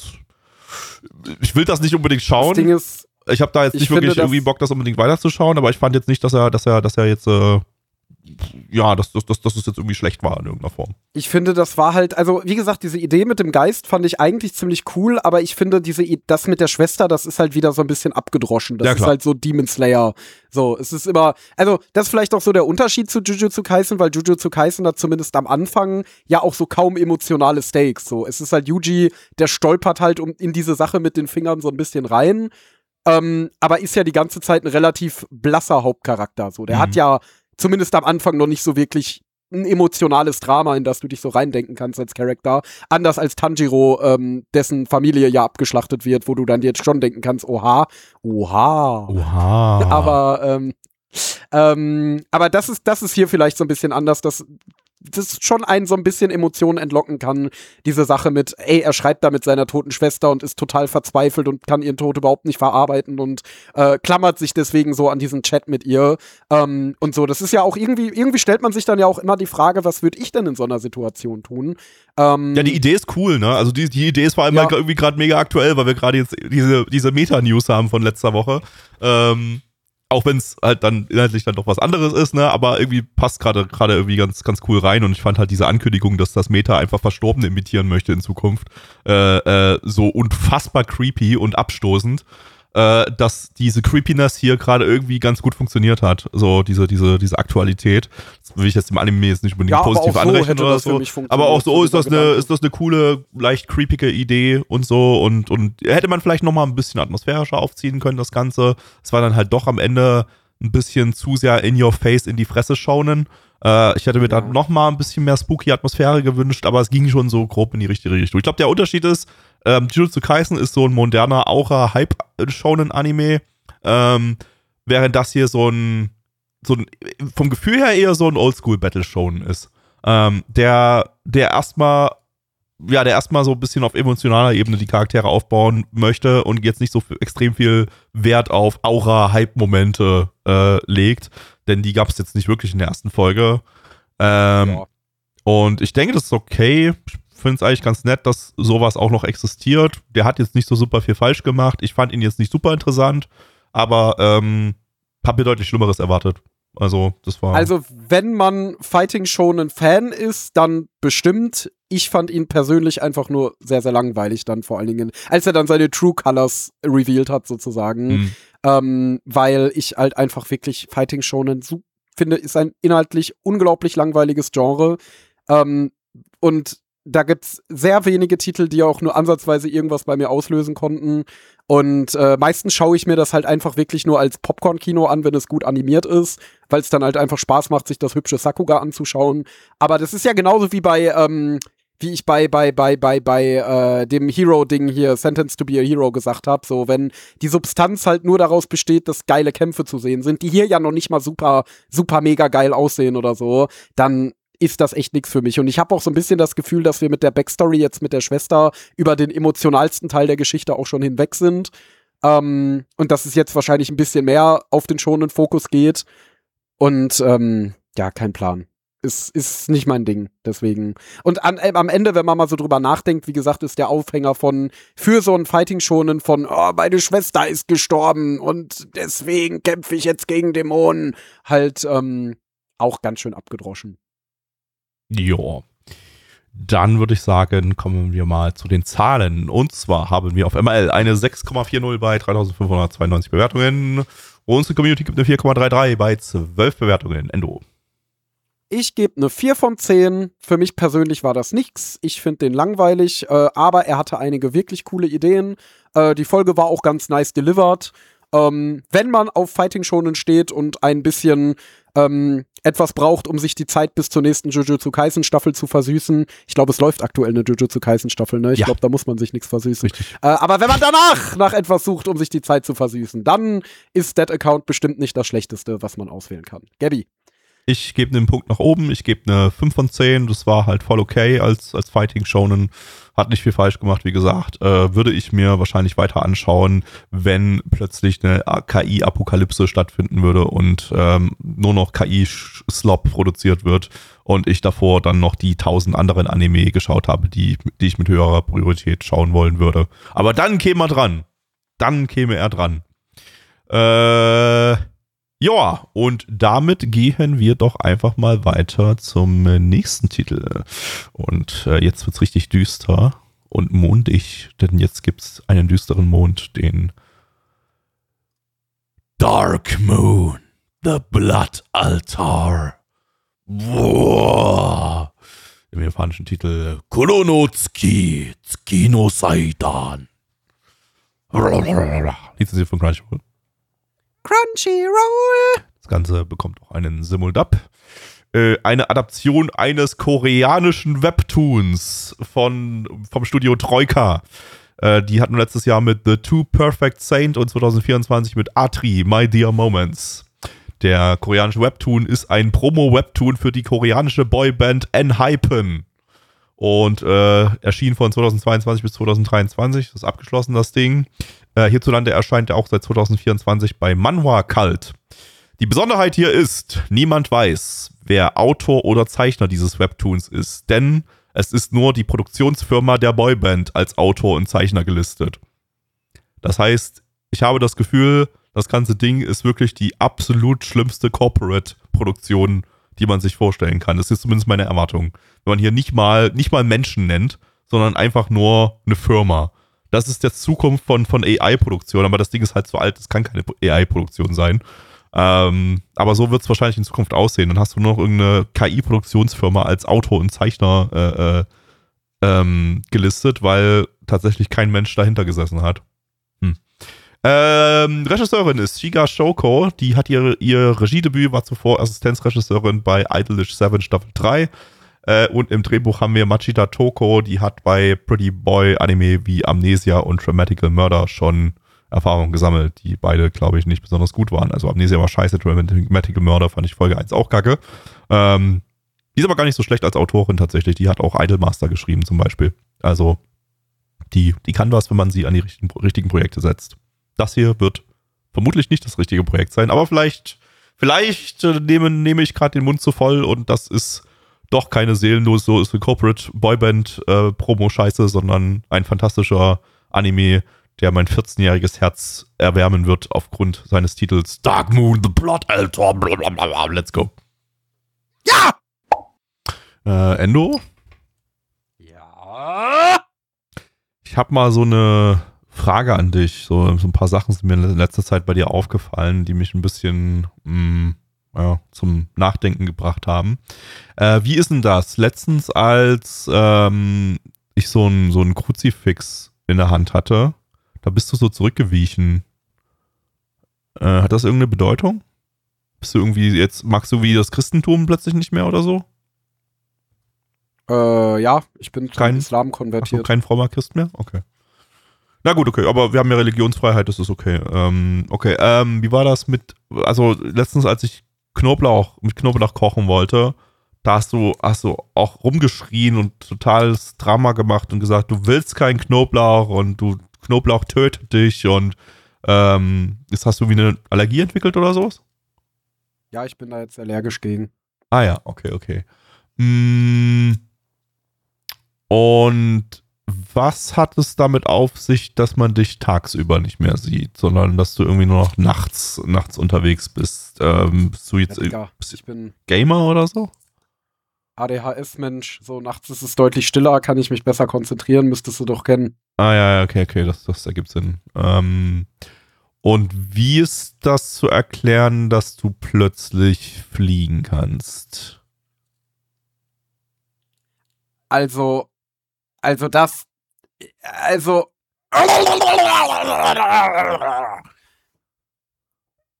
will das nicht unbedingt schauen. Das Ding ist, ich habe da jetzt nicht wirklich irgendwie Bock, das unbedingt weiterzuschauen, aber ich fand jetzt nicht, dass er jetzt dass es jetzt irgendwie schlecht war in irgendeiner Form. Ich finde, das war halt, also wie gesagt, diese Idee mit dem Geist fand ich eigentlich ziemlich cool, aber ich finde, das mit der Schwester, das ist halt wieder so ein bisschen abgedroschen. Das ist halt so Demon Slayer. So, es ist immer, also das ist vielleicht auch so der Unterschied zu Jujutsu Kaisen, weil Jujutsu Kaisen hat zumindest am Anfang ja auch so kaum emotionale Stakes. So, es ist halt Yuji, der stolpert halt in diese Sache mit den Fingern so ein bisschen rein, aber ist ja die ganze Zeit ein relativ blasser Hauptcharakter. So, der hat ja zumindest am Anfang noch nicht so wirklich ein emotionales Drama, in das du dich so reindenken kannst als Charakter. Anders als Tanjiro, dessen Familie ja abgeschlachtet wird, wo du dann jetzt schon denken kannst, oha. Aber das ist hier vielleicht so ein bisschen anders, dass das schon einen so ein bisschen Emotionen entlocken kann, diese Sache mit, er schreibt da mit seiner toten Schwester und ist total verzweifelt und kann ihren Tod überhaupt nicht verarbeiten und klammert sich deswegen so an diesen Chat mit ihr und so. Das ist ja auch irgendwie stellt man sich dann ja auch immer die Frage, was würde ich denn in so einer Situation tun? Ja, die Idee ist cool, ne? Also die Idee ist vor allem irgendwie gerade mega aktuell, weil wir gerade jetzt diese Meta-News haben von letzter Woche. Auch wenn es halt dann inhaltlich dann doch was anderes ist, ne, aber irgendwie passt gerade irgendwie ganz, ganz cool rein und ich fand halt diese Ankündigung, dass das Meta einfach Verstorbene imitieren möchte in Zukunft, so unfassbar creepy und abstoßend, dass diese Creepiness hier gerade irgendwie ganz gut funktioniert hat, so diese Aktualität. Das will ich jetzt im Anime jetzt nicht unbedingt positiv anrechnen oder so, aber auch so ist das eine coole, leicht creepige Idee und so und hätte man vielleicht nochmal ein bisschen atmosphärischer aufziehen können, das Ganze. Es war dann halt doch am Ende ein bisschen zu sehr in your face, in die Fresse schaunen. Ich hätte mir dann nochmal ein bisschen mehr spooky Atmosphäre gewünscht, aber es ging schon so grob in die richtige Richtung. Ich glaube, der Unterschied ist, Jujutsu Kaisen ist so ein moderner Aura-Hype-Shonen-Anime, während das hier so ein vom Gefühl her eher so ein Oldschool-Battle-Shonen ist. Der erstmal so ein bisschen auf emotionaler Ebene die Charaktere aufbauen möchte und jetzt nicht so extrem viel Wert auf Aura-Hype-Momente legt, denn die gab es jetzt nicht wirklich in der ersten Folge. Und ich denke, das ist okay. Ich finde es eigentlich ganz nett, dass sowas auch noch existiert. Der hat jetzt nicht so super viel falsch gemacht. Ich fand ihn jetzt nicht super interessant, aber habe mir deutlich Schlimmeres erwartet. Also, das war. Also, wenn man Fighting Shonen Fan ist, dann bestimmt. Ich fand ihn persönlich einfach nur sehr, sehr langweilig dann vor allen Dingen, als er dann seine True Colors revealed hat sozusagen. Weil ich halt einfach wirklich Fighting Shonen finde, ist ein inhaltlich unglaublich langweiliges Genre. Und da gibt's sehr wenige Titel, die auch nur ansatzweise irgendwas bei mir auslösen konnten. Und meistens schaue ich mir das halt einfach wirklich nur als Popcorn-Kino an, wenn es gut animiert ist, weil es dann halt einfach Spaß macht, sich das hübsche Sakuga anzuschauen. Aber das ist ja genauso wie wie ich bei dem Hero-Ding hier, Sentenced to be a Hero, gesagt habe, so wenn die Substanz halt nur daraus besteht, dass geile Kämpfe zu sehen sind, die hier ja noch nicht mal super, super mega geil aussehen oder so, dann ist das echt nichts für mich. Und ich habe auch so ein bisschen das Gefühl, dass wir mit der Backstory jetzt mit der Schwester über den emotionalsten Teil der Geschichte auch schon hinweg sind. Und dass es jetzt wahrscheinlich ein bisschen mehr auf den schonenden Fokus geht. Und kein Plan. Ist nicht mein Ding, deswegen. Und am Ende, wenn man mal so drüber nachdenkt, wie gesagt, ist der Aufhänger für so ein Fighting-Shonen von, meine Schwester ist gestorben und deswegen kämpfe ich jetzt gegen Dämonen, halt auch ganz schön abgedroschen. Ja. Dann würde ich sagen, kommen wir mal zu den Zahlen. Und zwar haben wir auf ML eine 6,40 bei 3592 Bewertungen. Unsere Community gibt eine 4,33 bei 12 Bewertungen. Endo. Ich gebe eine 4 von 10. Für mich persönlich war das nix. Ich finde den langweilig, aber er hatte einige wirklich coole Ideen. Die Folge war auch ganz nice delivered. Wenn man auf Fighting Shonen steht und ein bisschen etwas braucht, um sich die Zeit bis zur nächsten Jujutsu Kaisen Staffel zu versüßen. Ich glaube, es läuft aktuell eine Jujutsu Kaisen Staffel, ne? Ich glaube, da muss man sich nichts versüßen. Aber wenn man danach nach etwas sucht, um sich die Zeit zu versüßen, dann ist That Account bestimmt nicht das Schlechteste, was man auswählen kann. Gabby? Ich gebe einen Punkt nach oben, ich gebe eine 5 von 10, das war halt voll okay als Fighting Shonen, hat nicht viel falsch gemacht, wie gesagt, würde ich mir wahrscheinlich weiter anschauen, wenn plötzlich eine KI-Apokalypse stattfinden würde und nur noch KI-Slop produziert wird und ich davor dann noch die 1000 anderen Anime geschaut habe, die ich mit höherer Priorität schauen wollen würde. Aber dann käme er dran. Ja, und damit gehen wir doch einfach mal weiter zum nächsten Titel. Und jetzt wird's richtig düster und mondig, denn jetzt gibt's einen düsteren Mond, den Dark Moon, The Blood Altar. Boah. Im japanischen Titel Koronotsuki Tsukino Saidan. Lizenziert von Crunchyroll. Crunchyroll. Das Ganze bekommt auch einen Simuldub. Eine Adaption eines koreanischen Webtoons vom Studio Troika. Die hatten letztes Jahr mit The Two Perfect Saint und 2024 mit Atri, My Dear Moments. Der koreanische Webtoon ist ein Promo-Webtoon für die koreanische Boyband ENHYPEN. Und erschien von 2022 bis 2023. Das ist abgeschlossen, das Ding. Hierzulande erscheint er auch seit 2024 bei Manhwa Cult. Die Besonderheit hier ist, niemand weiß, wer Autor oder Zeichner dieses Webtoons ist, denn es ist nur die Produktionsfirma der Boyband als Autor und Zeichner gelistet. Das heißt, ich habe das Gefühl, das ganze Ding ist wirklich die absolut schlimmste Corporate-Produktion, die man sich vorstellen kann. Das ist zumindest meine Erwartung. Wenn man hier nicht mal Menschen nennt, sondern einfach nur eine Firma. Das ist jetzt Zukunft von AI-Produktion, aber das Ding ist halt so alt, es kann keine AI-Produktion sein. Aber so wird es wahrscheinlich in Zukunft aussehen. Dann hast du nur noch irgendeine KI-Produktionsfirma als Autor und Zeichner gelistet, weil tatsächlich kein Mensch dahinter gesessen hat. Regisseurin ist Shiga Shoko, die hat ihr Regiedebüt, war zuvor Assistenzregisseurin bei Idolish 7 Staffel 3. Und im Drehbuch haben wir Machida Toko, die hat bei Pretty Boy Anime wie Amnesia und Dramatical Murder schon Erfahrungen gesammelt, die beide, glaube ich, nicht besonders gut waren. Also Amnesia war scheiße, Dramatical Murder fand ich Folge 1 auch kacke. Die ist aber gar nicht so schlecht als Autorin tatsächlich. Die hat auch Idolmaster geschrieben zum Beispiel. Also die kann was, wenn man sie an die richtigen Projekte setzt. Das hier wird vermutlich nicht das richtige Projekt sein, aber vielleicht nehme ich gerade den Mund zu voll und das ist doch keine seelenlose Corporate Boyband Promo-Scheiße, sondern ein fantastischer Anime, der mein 14-jähriges Herz erwärmen wird aufgrund seines Titels Dark Moon, The Blood Altar, blablabla. Let's go. Ja! Endo? Ja. Ich habe mal so eine Frage an dich. So ein paar Sachen sind mir in letzter Zeit bei dir aufgefallen, die mich ein bisschen zum Nachdenken gebracht haben. Wie ist denn das? Letztens, als ich so ein Kruzifix in der Hand hatte, da bist du so zurückgewichen. Hat das irgendeine Bedeutung? Bist du irgendwie jetzt, magst du wie das Christentum plötzlich nicht mehr oder so? Ja, ich bin zum Islam konvertiert. Kein frommer Christ mehr? Okay. Na gut, okay, aber wir haben ja Religionsfreiheit, das ist okay. Wie war das also letztens, als ich mit Knoblauch kochen wollte, da hast du auch rumgeschrien und totales Drama gemacht und gesagt, du willst keinen Knoblauch und Knoblauch tötet dich und jetzt hast du wie eine Allergie entwickelt oder sowas? Ja, ich bin da jetzt allergisch gegen. Ah ja, okay. Und was hat es damit auf sich, dass man dich tagsüber nicht mehr sieht, sondern dass du irgendwie nur noch nachts unterwegs bist? Bist du jetzt ich bin Gamer oder so? ADHS-Mensch, so nachts ist es deutlich stiller, kann ich mich besser konzentrieren, müsstest du doch kennen. Ah ja, okay, das ergibt Sinn. Und wie ist das zu erklären, dass du plötzlich fliegen kannst? Also,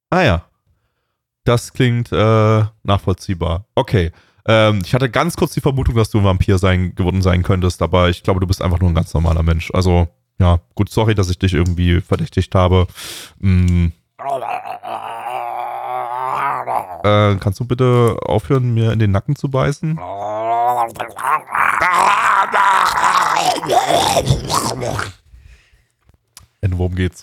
Ah ja. Das klingt nachvollziehbar. Okay. Ich hatte ganz kurz die Vermutung, dass du ein Vampir geworden sein könntest, aber ich glaube, du bist einfach nur ein ganz normaler Mensch. Also, ja, gut, sorry, dass ich dich irgendwie verdächtigt habe. Kannst du bitte aufhören, mir in den Nacken zu beißen? Worum geht's?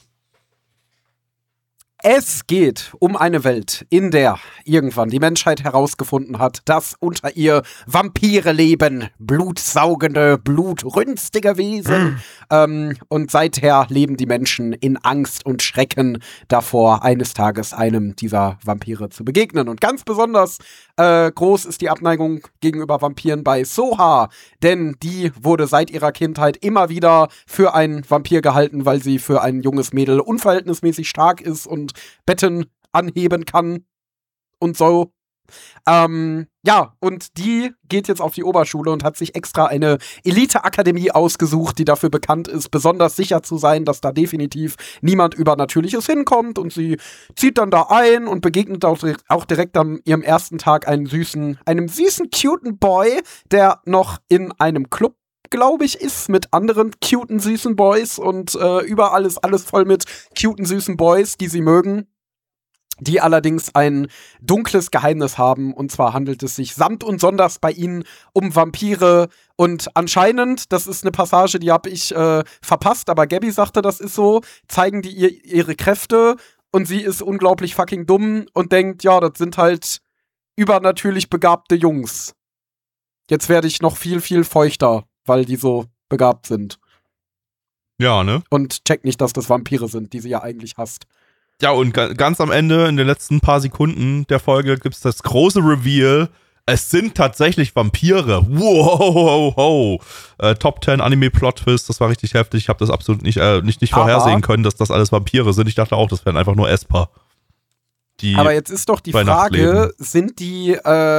Es geht um eine Welt, in der irgendwann die Menschheit herausgefunden hat, dass unter ihr Vampire leben, blutsaugende, blutrünstige Wesen. Und seither leben die Menschen in Angst und Schrecken davor, eines Tages einem dieser Vampire zu begegnen. Und ganz besonders groß ist die Abneigung gegenüber Vampiren bei Soha, denn die wurde seit ihrer Kindheit immer wieder für einen Vampir gehalten, weil sie für ein junges Mädel unverhältnismäßig stark ist und Betten anheben kann und so. Ja, und die geht jetzt auf die Oberschule und hat sich extra eine Elite-Akademie ausgesucht, die dafür bekannt ist, besonders sicher zu sein, dass da definitiv niemand Übernatürliches hinkommt. Und sie zieht dann da ein und begegnet auch direkt an ihrem ersten Tag einem süßen, cuten Boy, der noch in einem Club, glaube ich, ist mit anderen cuten, süßen Boys und überall ist alles voll mit cuten, süßen Boys, die sie mögen, die allerdings ein dunkles Geheimnis haben, und zwar handelt es sich samt und sonders bei ihnen um Vampire und anscheinend, das ist eine Passage, die habe ich verpasst, aber Gabby sagte, das ist so, zeigen die ihr ihre Kräfte und sie ist unglaublich fucking dumm und denkt, ja, das sind halt übernatürlich begabte Jungs. Jetzt werde ich noch viel, viel feuchter, weil die so begabt sind. Ja, ne? Und check nicht, dass das Vampire sind, die sie ja eigentlich hasst. Ja, und ganz am Ende, in den letzten paar Sekunden der Folge, gibt es das große Reveal. Es sind tatsächlich Vampire. Wow. Top 10 Anime-Plot-Twist, das war richtig heftig. Ich habe das absolut nicht vorhersehen können, dass das alles Vampire sind. Ich dachte auch, das wären einfach nur Esper. Aber jetzt ist doch die Frage, sind die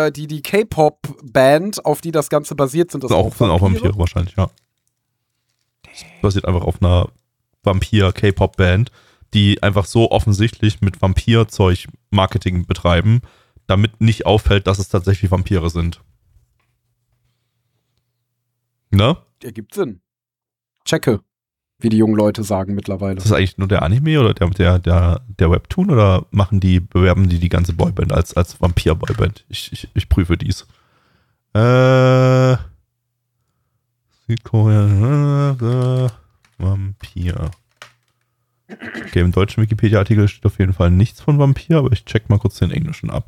K-Pop-Band, auf die das Ganze basiert, sind das auch Vampire? Sind auch Vampire wahrscheinlich, ja. Das basiert einfach auf einer Vampir-K-Pop-Band, die einfach so offensichtlich mit Vampirzeug Marketing betreiben, damit nicht auffällt, dass es tatsächlich Vampire sind. Ne? Ergibt Sinn. Checke, wie die jungen Leute sagen mittlerweile. Ist das eigentlich nur der Anime oder der Webtoon oder bewerben die ganze Boyband als Vampir-Boyband? Ich prüfe dies. Südkorea, Vampir. Okay, im deutschen Wikipedia-Artikel steht auf jeden Fall nichts von Vampir, aber ich check mal kurz den englischen ab.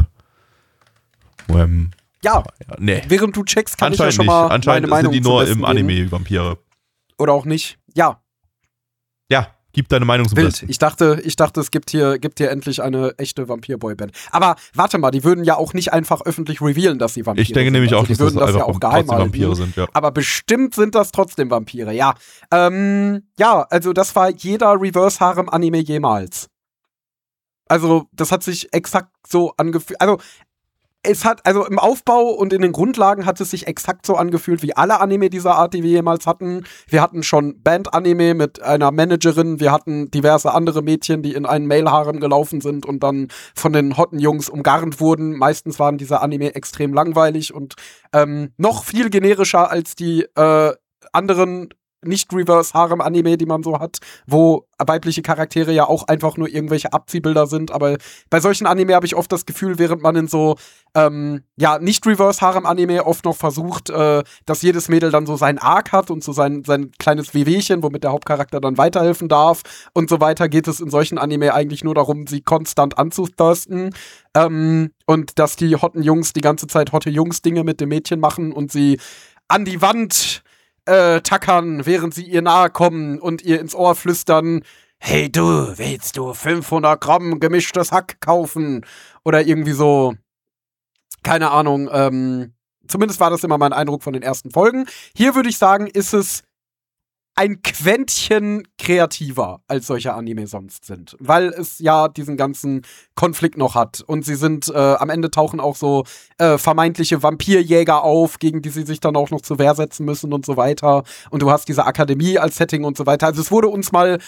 Ja, nee. Während du checkst, kann ich ja schon mal meine Meinung sind die nur im Anime Vampire. Oder auch nicht. Ja. Ja, gib deine Meinung zum Besten. Ich dachte, es gibt hier endlich eine echte Vampir-Boyband. Aber warte mal, die würden ja auch nicht einfach öffentlich revealen, dass sie Vampire sind. Ich denke nämlich auch, dass das ja auch geheim halten. Vampire sind, ja. Aber bestimmt sind das trotzdem Vampire, ja. Ja, also das war jeder Reverse-Harem-Anime jemals. Also, das hat sich exakt so angefühlt. Also im Aufbau und in den Grundlagen hat es sich exakt so angefühlt wie alle Anime dieser Art, die wir jemals hatten. Wir hatten schon Band-Anime mit einer Managerin, wir hatten diverse andere Mädchen, die in einen Male-Harem gelaufen sind und dann von den hotten Jungs umgarnt wurden. Meistens waren diese Anime extrem langweilig und noch viel generischer als die anderen Nicht-Reverse-Harem-Anime, die man so hat, wo weibliche Charaktere ja auch einfach nur irgendwelche Abziehbilder sind, aber bei solchen Anime habe ich oft das Gefühl, während man in so Nicht-Reverse-Harem-Anime oft noch versucht, dass jedes Mädel dann so seinen Arc hat und so sein kleines Wehwehchen, womit der Hauptcharakter dann weiterhelfen darf und so weiter, geht es in solchen Anime eigentlich nur darum, sie konstant anzuthirsten und dass die hotten Jungs die ganze Zeit hotte Jungs-Dinge mit dem Mädchen machen und sie an die Wand tackern, während sie ihr nahe kommen und ihr ins Ohr flüstern, hey du, willst du 500 Gramm gemischtes Hack kaufen? Oder irgendwie so, keine Ahnung, zumindest war das immer mein Eindruck von den ersten Folgen. Hier würde ich sagen, ist es ein Quäntchen kreativer als solche Anime sonst sind, weil es ja diesen ganzen Konflikt noch hat und sie sind, am Ende tauchen auch so vermeintliche Vampirjäger auf, gegen die sie sich dann auch noch zur Wehr setzen müssen und so weiter und du hast diese Akademie als Setting und so weiter. Also es wurde uns mal,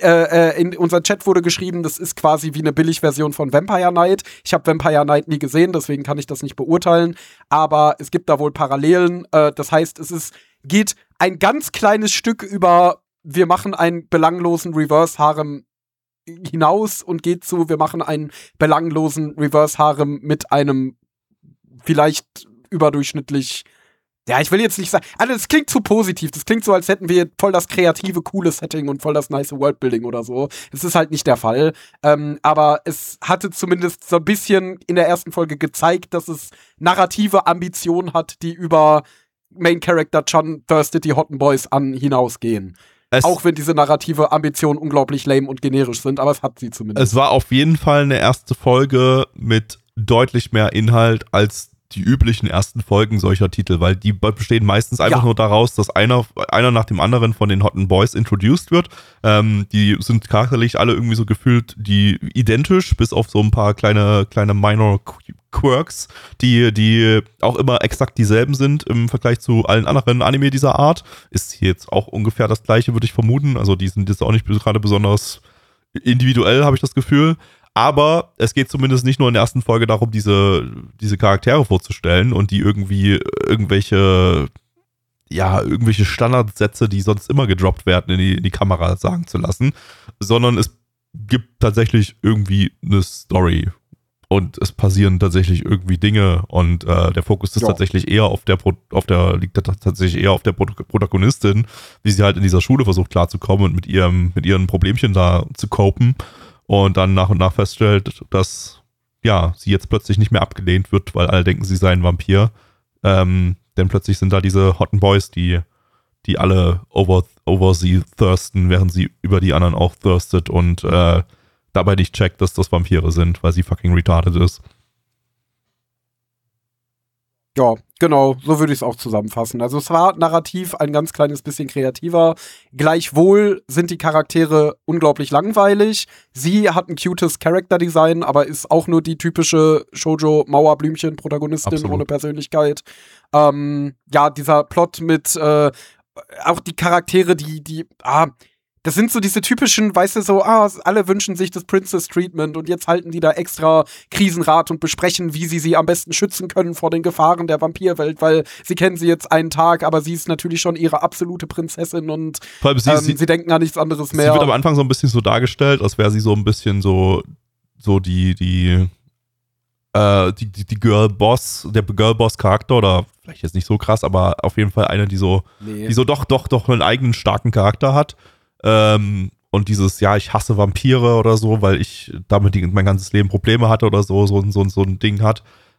in unserem Chat wurde geschrieben, das ist quasi wie eine Billigversion von Vampire Knight. Ich habe Vampire Knight nie gesehen, deswegen kann ich das nicht beurteilen, aber es gibt da wohl Parallelen, das heißt, geht ein ganz kleines Stück über, wir machen einen belanglosen Reverse-Harem hinaus und geht zu, wir machen einen belanglosen Reverse-Harem mit einem vielleicht überdurchschnittlich, ja, ich will jetzt nicht sagen, also das klingt zu positiv, das klingt so, als hätten wir voll das kreative, coole Setting und voll das nice Worldbuilding oder so. Das ist halt nicht der Fall, aber es hatte zumindest so ein bisschen in der ersten Folge gezeigt, dass es narrative Ambitionen hat, die über Main Character Chun thirstet die Hotten Boys an hinausgehen. Auch wenn diese narrative Ambitionen unglaublich lame und generisch sind, aber es hat sie zumindest. Es war auf jeden Fall eine erste Folge mit deutlich mehr Inhalt als die üblichen ersten Folgen solcher Titel, weil die bestehen meistens einfach nur daraus, dass einer nach dem anderen von den Hotten Boys introduced wird. Die sind charakterlich alle irgendwie so gefühlt identisch, bis auf so ein paar kleine Minor Quirks, die auch immer exakt dieselben sind im Vergleich zu allen anderen Anime dieser Art. Ist hier jetzt auch ungefähr das gleiche, würde ich vermuten. Also die sind jetzt auch nicht gerade besonders individuell, habe ich das Gefühl. Aber es geht zumindest nicht nur in der ersten Folge darum, diese Charaktere vorzustellen und die irgendwelche Standardsätze, die sonst immer gedroppt werden, in die Kamera sagen zu lassen, sondern es gibt tatsächlich irgendwie eine Story und es passieren tatsächlich irgendwie Dinge und der Fokus ist tatsächlich eher liegt tatsächlich eher auf der Protagonistin, wie sie halt in dieser Schule versucht klarzukommen und mit ihren Problemchen da zu copen. Und dann nach und nach feststellt, dass sie jetzt plötzlich nicht mehr abgelehnt wird, weil alle denken, sie sei ein Vampir. Denn plötzlich sind da diese Hotten Boys, die alle over sie thirsten, während sie über die anderen auch thirstet und dabei nicht checkt, dass das Vampire sind, weil sie fucking retarded ist. Ja, genau, so würde ich es auch zusammenfassen. Also es war narrativ ein ganz kleines bisschen kreativer. Gleichwohl sind die Charaktere unglaublich langweilig. Sie hat ein cutes Character-Design, aber ist auch nur die typische Shoujo-Mauerblümchen-Protagonistin ohne Persönlichkeit. Dieser Plot mit auch die Charaktere, das sind so diese typischen, weißt du, so, alle wünschen sich das Princess-Treatment und jetzt halten die da extra Krisenrat und besprechen, wie sie am besten schützen können vor den Gefahren der Vampirwelt, weil sie kennen sie jetzt einen Tag, aber sie ist natürlich schon ihre absolute Prinzessin und vor allem sie denken an nichts anderes mehr. Sie wird am Anfang so ein bisschen so dargestellt, als wäre sie so ein bisschen so die Girl-Boss, der Girl-Boss-Charakter oder vielleicht jetzt nicht so krass, aber auf jeden Fall eine, die so doch einen eigenen starken Charakter hat. Und dieses, ich hasse Vampire oder so, weil ich damit mein ganzes Leben Probleme hatte oder so ein Ding hat.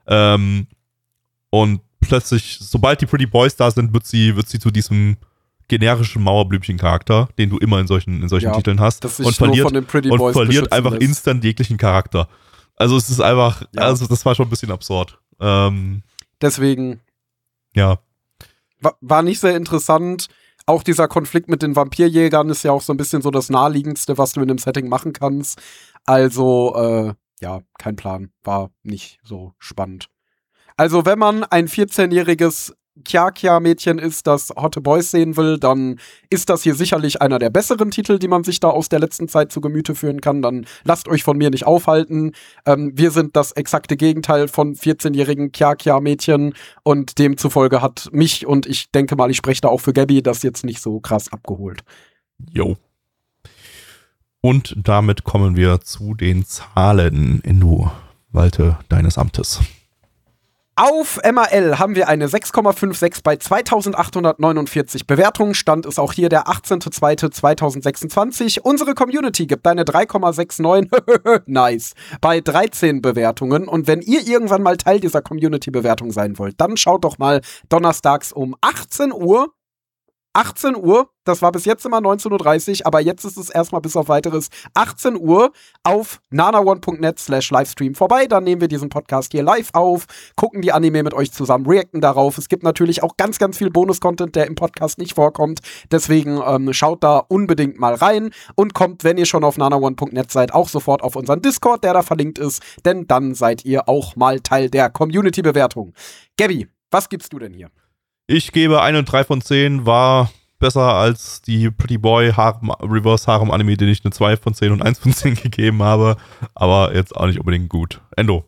Und plötzlich, sobald die Pretty Boys da sind, wird sie zu diesem generischen Mauerblümchen-Charakter, den du immer in solchen Titeln hast. Und verliert einfach instant jeglichen Charakter. Also es ist einfach, das war schon ein bisschen absurd. Deswegen. Ja. War nicht sehr interessant. Auch dieser Konflikt mit den Vampirjägern ist ja auch so ein bisschen so das Naheliegendste, was du in dem Setting machen kannst. Also, kein Plan. War nicht so spannend. Also, wenn man ein 14-jähriges Kya-Kya-Mädchen ist, das Hotte Boys sehen will, dann ist das hier sicherlich einer der besseren Titel, die man sich da aus der letzten Zeit zu Gemüte führen kann. Dann lasst euch von mir nicht aufhalten. Wir sind das exakte Gegenteil von 14-jährigen Kya-Kya-Mädchen und demzufolge hat mich, und ich denke mal, ich spreche da auch für Gabby, das jetzt nicht so krass abgeholt. Jo. Und damit kommen wir zu den Zahlen, Indu, walte deines Amtes. Auf MAL haben wir eine 6,56 bei 2849 Bewertungen. Stand ist auch hier der 18.02.2026. Unsere Community gibt eine 3,69 nice bei 13 Bewertungen. Und wenn ihr irgendwann mal Teil dieser Community-Bewertung sein wollt, dann schaut doch mal donnerstags um 18 Uhr 18 Uhr, das war bis jetzt immer 19:30 Uhr, aber jetzt ist es erstmal bis auf weiteres 18 Uhr auf nanaone.net/Livestream vorbei. Dann nehmen wir diesen Podcast hier live auf, gucken die Anime mit euch zusammen, reacten darauf. Es gibt natürlich auch ganz, ganz viel Bonus-Content, der im Podcast nicht vorkommt. Deswegen schaut da unbedingt mal rein und kommt, wenn ihr schon auf nanaone.net seid, auch sofort auf unseren Discord, der da verlinkt ist, denn dann seid ihr auch mal Teil der Community-Bewertung. Gabby, was gibst du denn hier? Ich gebe 1 und 3 von 10, war besser als die Pretty Boy Reverse Harem Anime, den ich eine 2 von 10 und 1 von 10 gegeben habe, aber jetzt auch nicht unbedingt gut. Endo.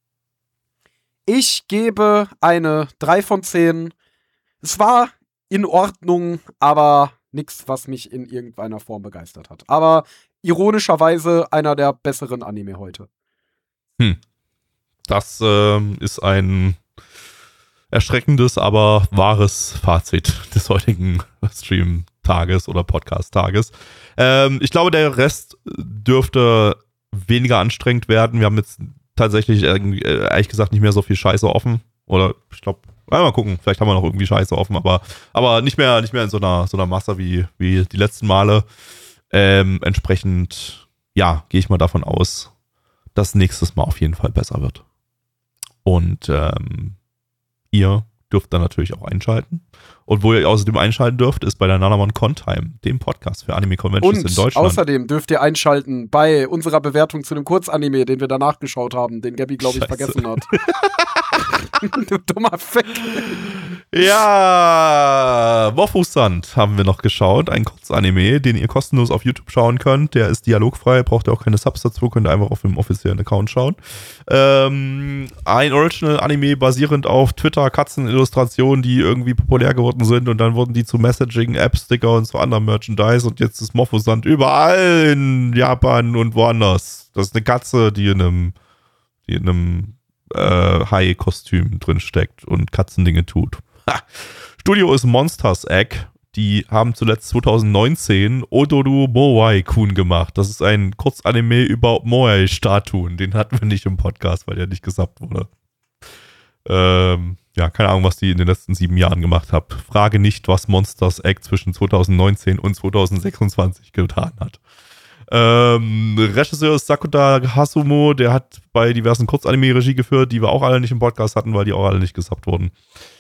Ich gebe eine 3 von 10. Es war in Ordnung, aber nichts, was mich in irgendeiner Form begeistert hat. Aber ironischerweise einer der besseren Anime heute. Das ist ein erschreckendes, aber wahres Fazit des heutigen Stream-Tages oder Podcast-Tages. Ich glaube, der Rest dürfte weniger anstrengend werden. Wir haben jetzt tatsächlich ehrlich gesagt nicht mehr so viel Scheiße offen. Oder ich glaube, mal gucken, vielleicht haben wir noch irgendwie Scheiße offen, aber nicht mehr in so einer Masse wie die letzten Male. Entsprechend, ja, gehe ich mal davon aus, dass nächstes Mal auf jeden Fall besser wird. Und ihr dürft dann natürlich auch einschalten. Und wo ihr außerdem einschalten dürft, ist bei der Nanamon Contime, dem Podcast für Anime Conventions in Deutschland. Und außerdem dürft ihr einschalten bei unserer Bewertung zu dem Kurzanime, den wir danach geschaut haben, den Gabby, glaube ich, vergessen hat. Du dummer Fick. Ja, Wofusand haben wir noch geschaut. Ein Kurzanime, den ihr kostenlos auf YouTube schauen könnt. Der ist dialogfrei, braucht ihr auch keine Subs dazu, könnt ihr einfach auf dem offiziellen Account schauen. Ein Original-Anime basierend auf Twitter-Katzen-Illustrationen, die irgendwie populär geworden sind und dann wurden die zu Messaging, App-Sticker und zu anderem Merchandise und jetzt ist Wofusand überall in Japan und woanders. Das ist eine Katze, die in einem Hai-Kostüm drin steckt und Katzendinge tut. Studio ist Monsters Egg. Die haben zuletzt 2019 Odoru Moai-kun gemacht. Das ist ein Kurzanime über Moai-Statuen. Den hatten wir nicht im Podcast, weil der nicht gesappt wurde. Ja, keine Ahnung, was die in den letzten 7 Jahren gemacht haben. Frage nicht, was Monsters Egg zwischen 2019 und 2026 getan hat. Regisseur ist Sakuta Hasumo, der hat bei diversen Kurzanime Regie geführt, die wir auch alle nicht im Podcast hatten, weil die auch alle nicht gesappt wurden.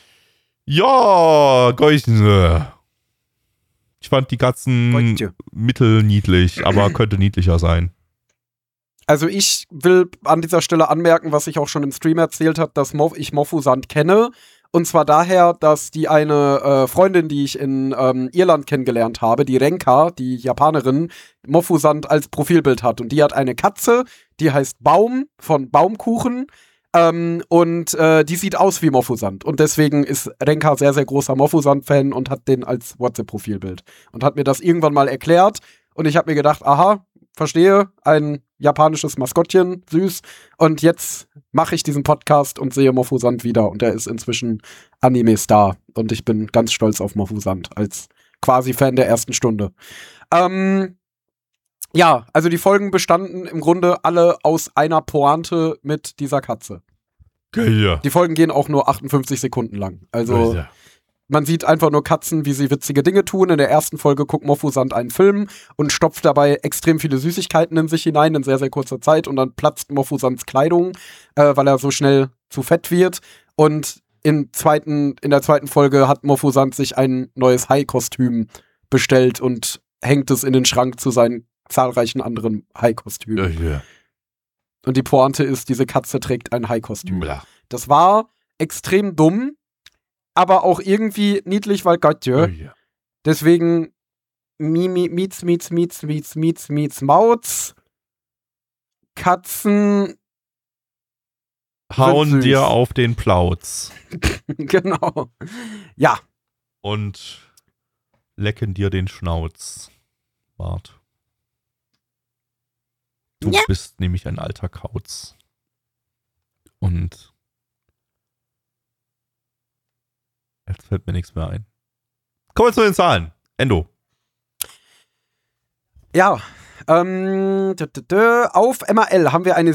Ja, Geuchen. Ich fand die Katzen mittelniedlich, aber könnte niedlicher sein. Also ich will an dieser Stelle anmerken, was ich auch schon im Stream erzählt habe, dass ich Mofusand kenne. Und zwar daher, dass die eine Freundin, die ich in Irland kennengelernt habe, die Renka, die Japanerin, Mofusand als Profilbild hat. Und die hat eine Katze, die heißt Baum von Baumkuchen. Und die sieht aus wie Mofusand. Und deswegen ist Renka sehr, sehr großer Mofusand-Fan und hat den als WhatsApp-Profilbild. Und hat mir das irgendwann mal erklärt. Und ich habe mir gedacht, aha, verstehe, ein japanisches Maskottchen, süß. Und jetzt mache ich diesen Podcast und sehe Mofusand wieder. Und er ist inzwischen Anime-Star. Und ich bin ganz stolz auf Mofusand als quasi Fan der ersten Stunde. Ja, also die Folgen bestanden im Grunde alle aus einer Pointe mit dieser Katze. Ja. Die Folgen gehen auch nur 58 Sekunden lang. Also Ja. man sieht einfach nur Katzen, wie sie witzige Dinge tun. In der ersten Folge guckt Mofusand einen Film und stopft dabei extrem viele Süßigkeiten in sich hinein in sehr, sehr kurzer Zeit. Und dann platzt Mofusands Kleidung, weil er so schnell zu fett wird. Und in der zweiten Folge hat Mofusand sich ein neues Hai-Kostüm bestellt und hängt es in den Schrank zu seinen zahlreichen anderen Hai-Kostümen. Ja. Und die Pointe ist, diese Katze trägt ein Hai-Kostüm. Ja. Das war extrem dumm, aber auch irgendwie niedlich, weil Gott, Ja. deswegen Miets, Mauz, Katzen Hauen süß. dir auf den Plauz Genau. Ja, und lecken dir den Schnauz. Bart. Du bist nämlich ein alter Kauz. Und jetzt fällt mir nichts mehr ein. Kommen wir zu den Zahlen. Endo. ja, Auf MRL haben wir eine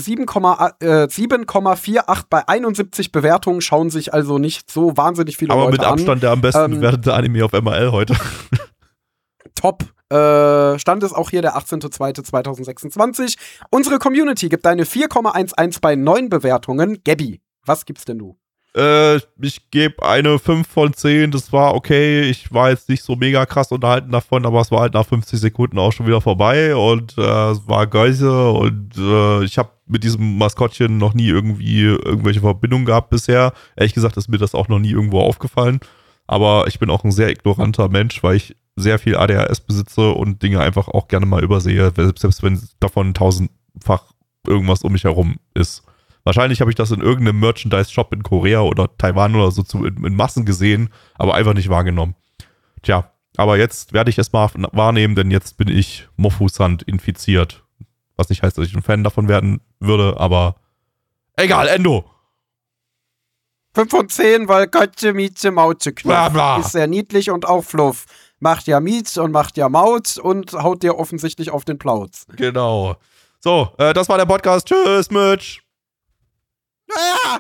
7,48 bei 71 Bewertungen, schauen sich also nicht so wahnsinnig viele Leute an. Aber mit Abstand der am besten bewertete Anime auf MRL heute. Top. Stand ist auch hier der 18.02.2026. Unsere Community gibt eine 4,11 bei 9 Bewertungen. Gabby, was gibst denn du? Ich gebe eine 5 von 10, das war okay, ich war jetzt nicht so mega krass unterhalten davon, aber es war halt nach 50 Sekunden auch schon wieder vorbei und es war Geise und ich habe mit diesem Maskottchen noch nie irgendwie irgendwelche Verbindungen gehabt bisher. Ehrlich gesagt ist mir das auch noch nie irgendwo aufgefallen, aber ich bin auch ein sehr ignoranter Mensch, weil ich sehr viel ADHS besitze und Dinge einfach auch gerne mal übersehe, selbst wenn davon 1000-fach irgendwas um mich herum ist. Wahrscheinlich habe ich das in irgendeinem Merchandise-Shop in Korea oder Taiwan oder so in Massen gesehen, aber einfach nicht wahrgenommen. Tja, aber jetzt werde ich es mal wahrnehmen, denn jetzt bin ich Mofusand infiziert. Was nicht heißt, dass ich ein Fan davon werden würde, aber egal, Endo! 5 von 10, weil Katze, Mieze, Mauze, Bla, bla. ist sehr niedlich und auch fluff. Macht ja Miez und macht ja Mauz und haut dir offensichtlich auf den Plauz. Genau. So, das war der Podcast. Tschüss, Mitch! Ah!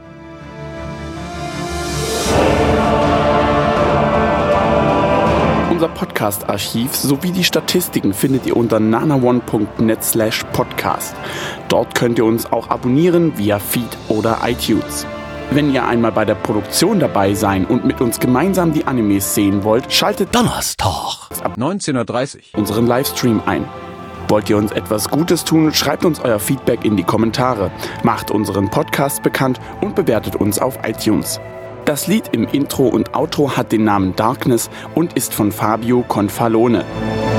Unser Podcast-Archiv sowie die Statistiken findet ihr unter nanaone.net/podcast. Dort könnt ihr uns auch abonnieren via Feed oder iTunes. Wenn ihr einmal bei der Produktion dabei sein und mit uns gemeinsam die Animes sehen wollt, schaltet Donnerstag ab 19:30 Uhr unseren Livestream ein. Wollt ihr uns etwas Gutes tun, schreibt uns euer Feedback in die Kommentare, macht unseren Podcast bekannt und bewertet uns auf iTunes. Das Lied im Intro und Outro hat den Namen Darkness und ist von Fabio Confalone.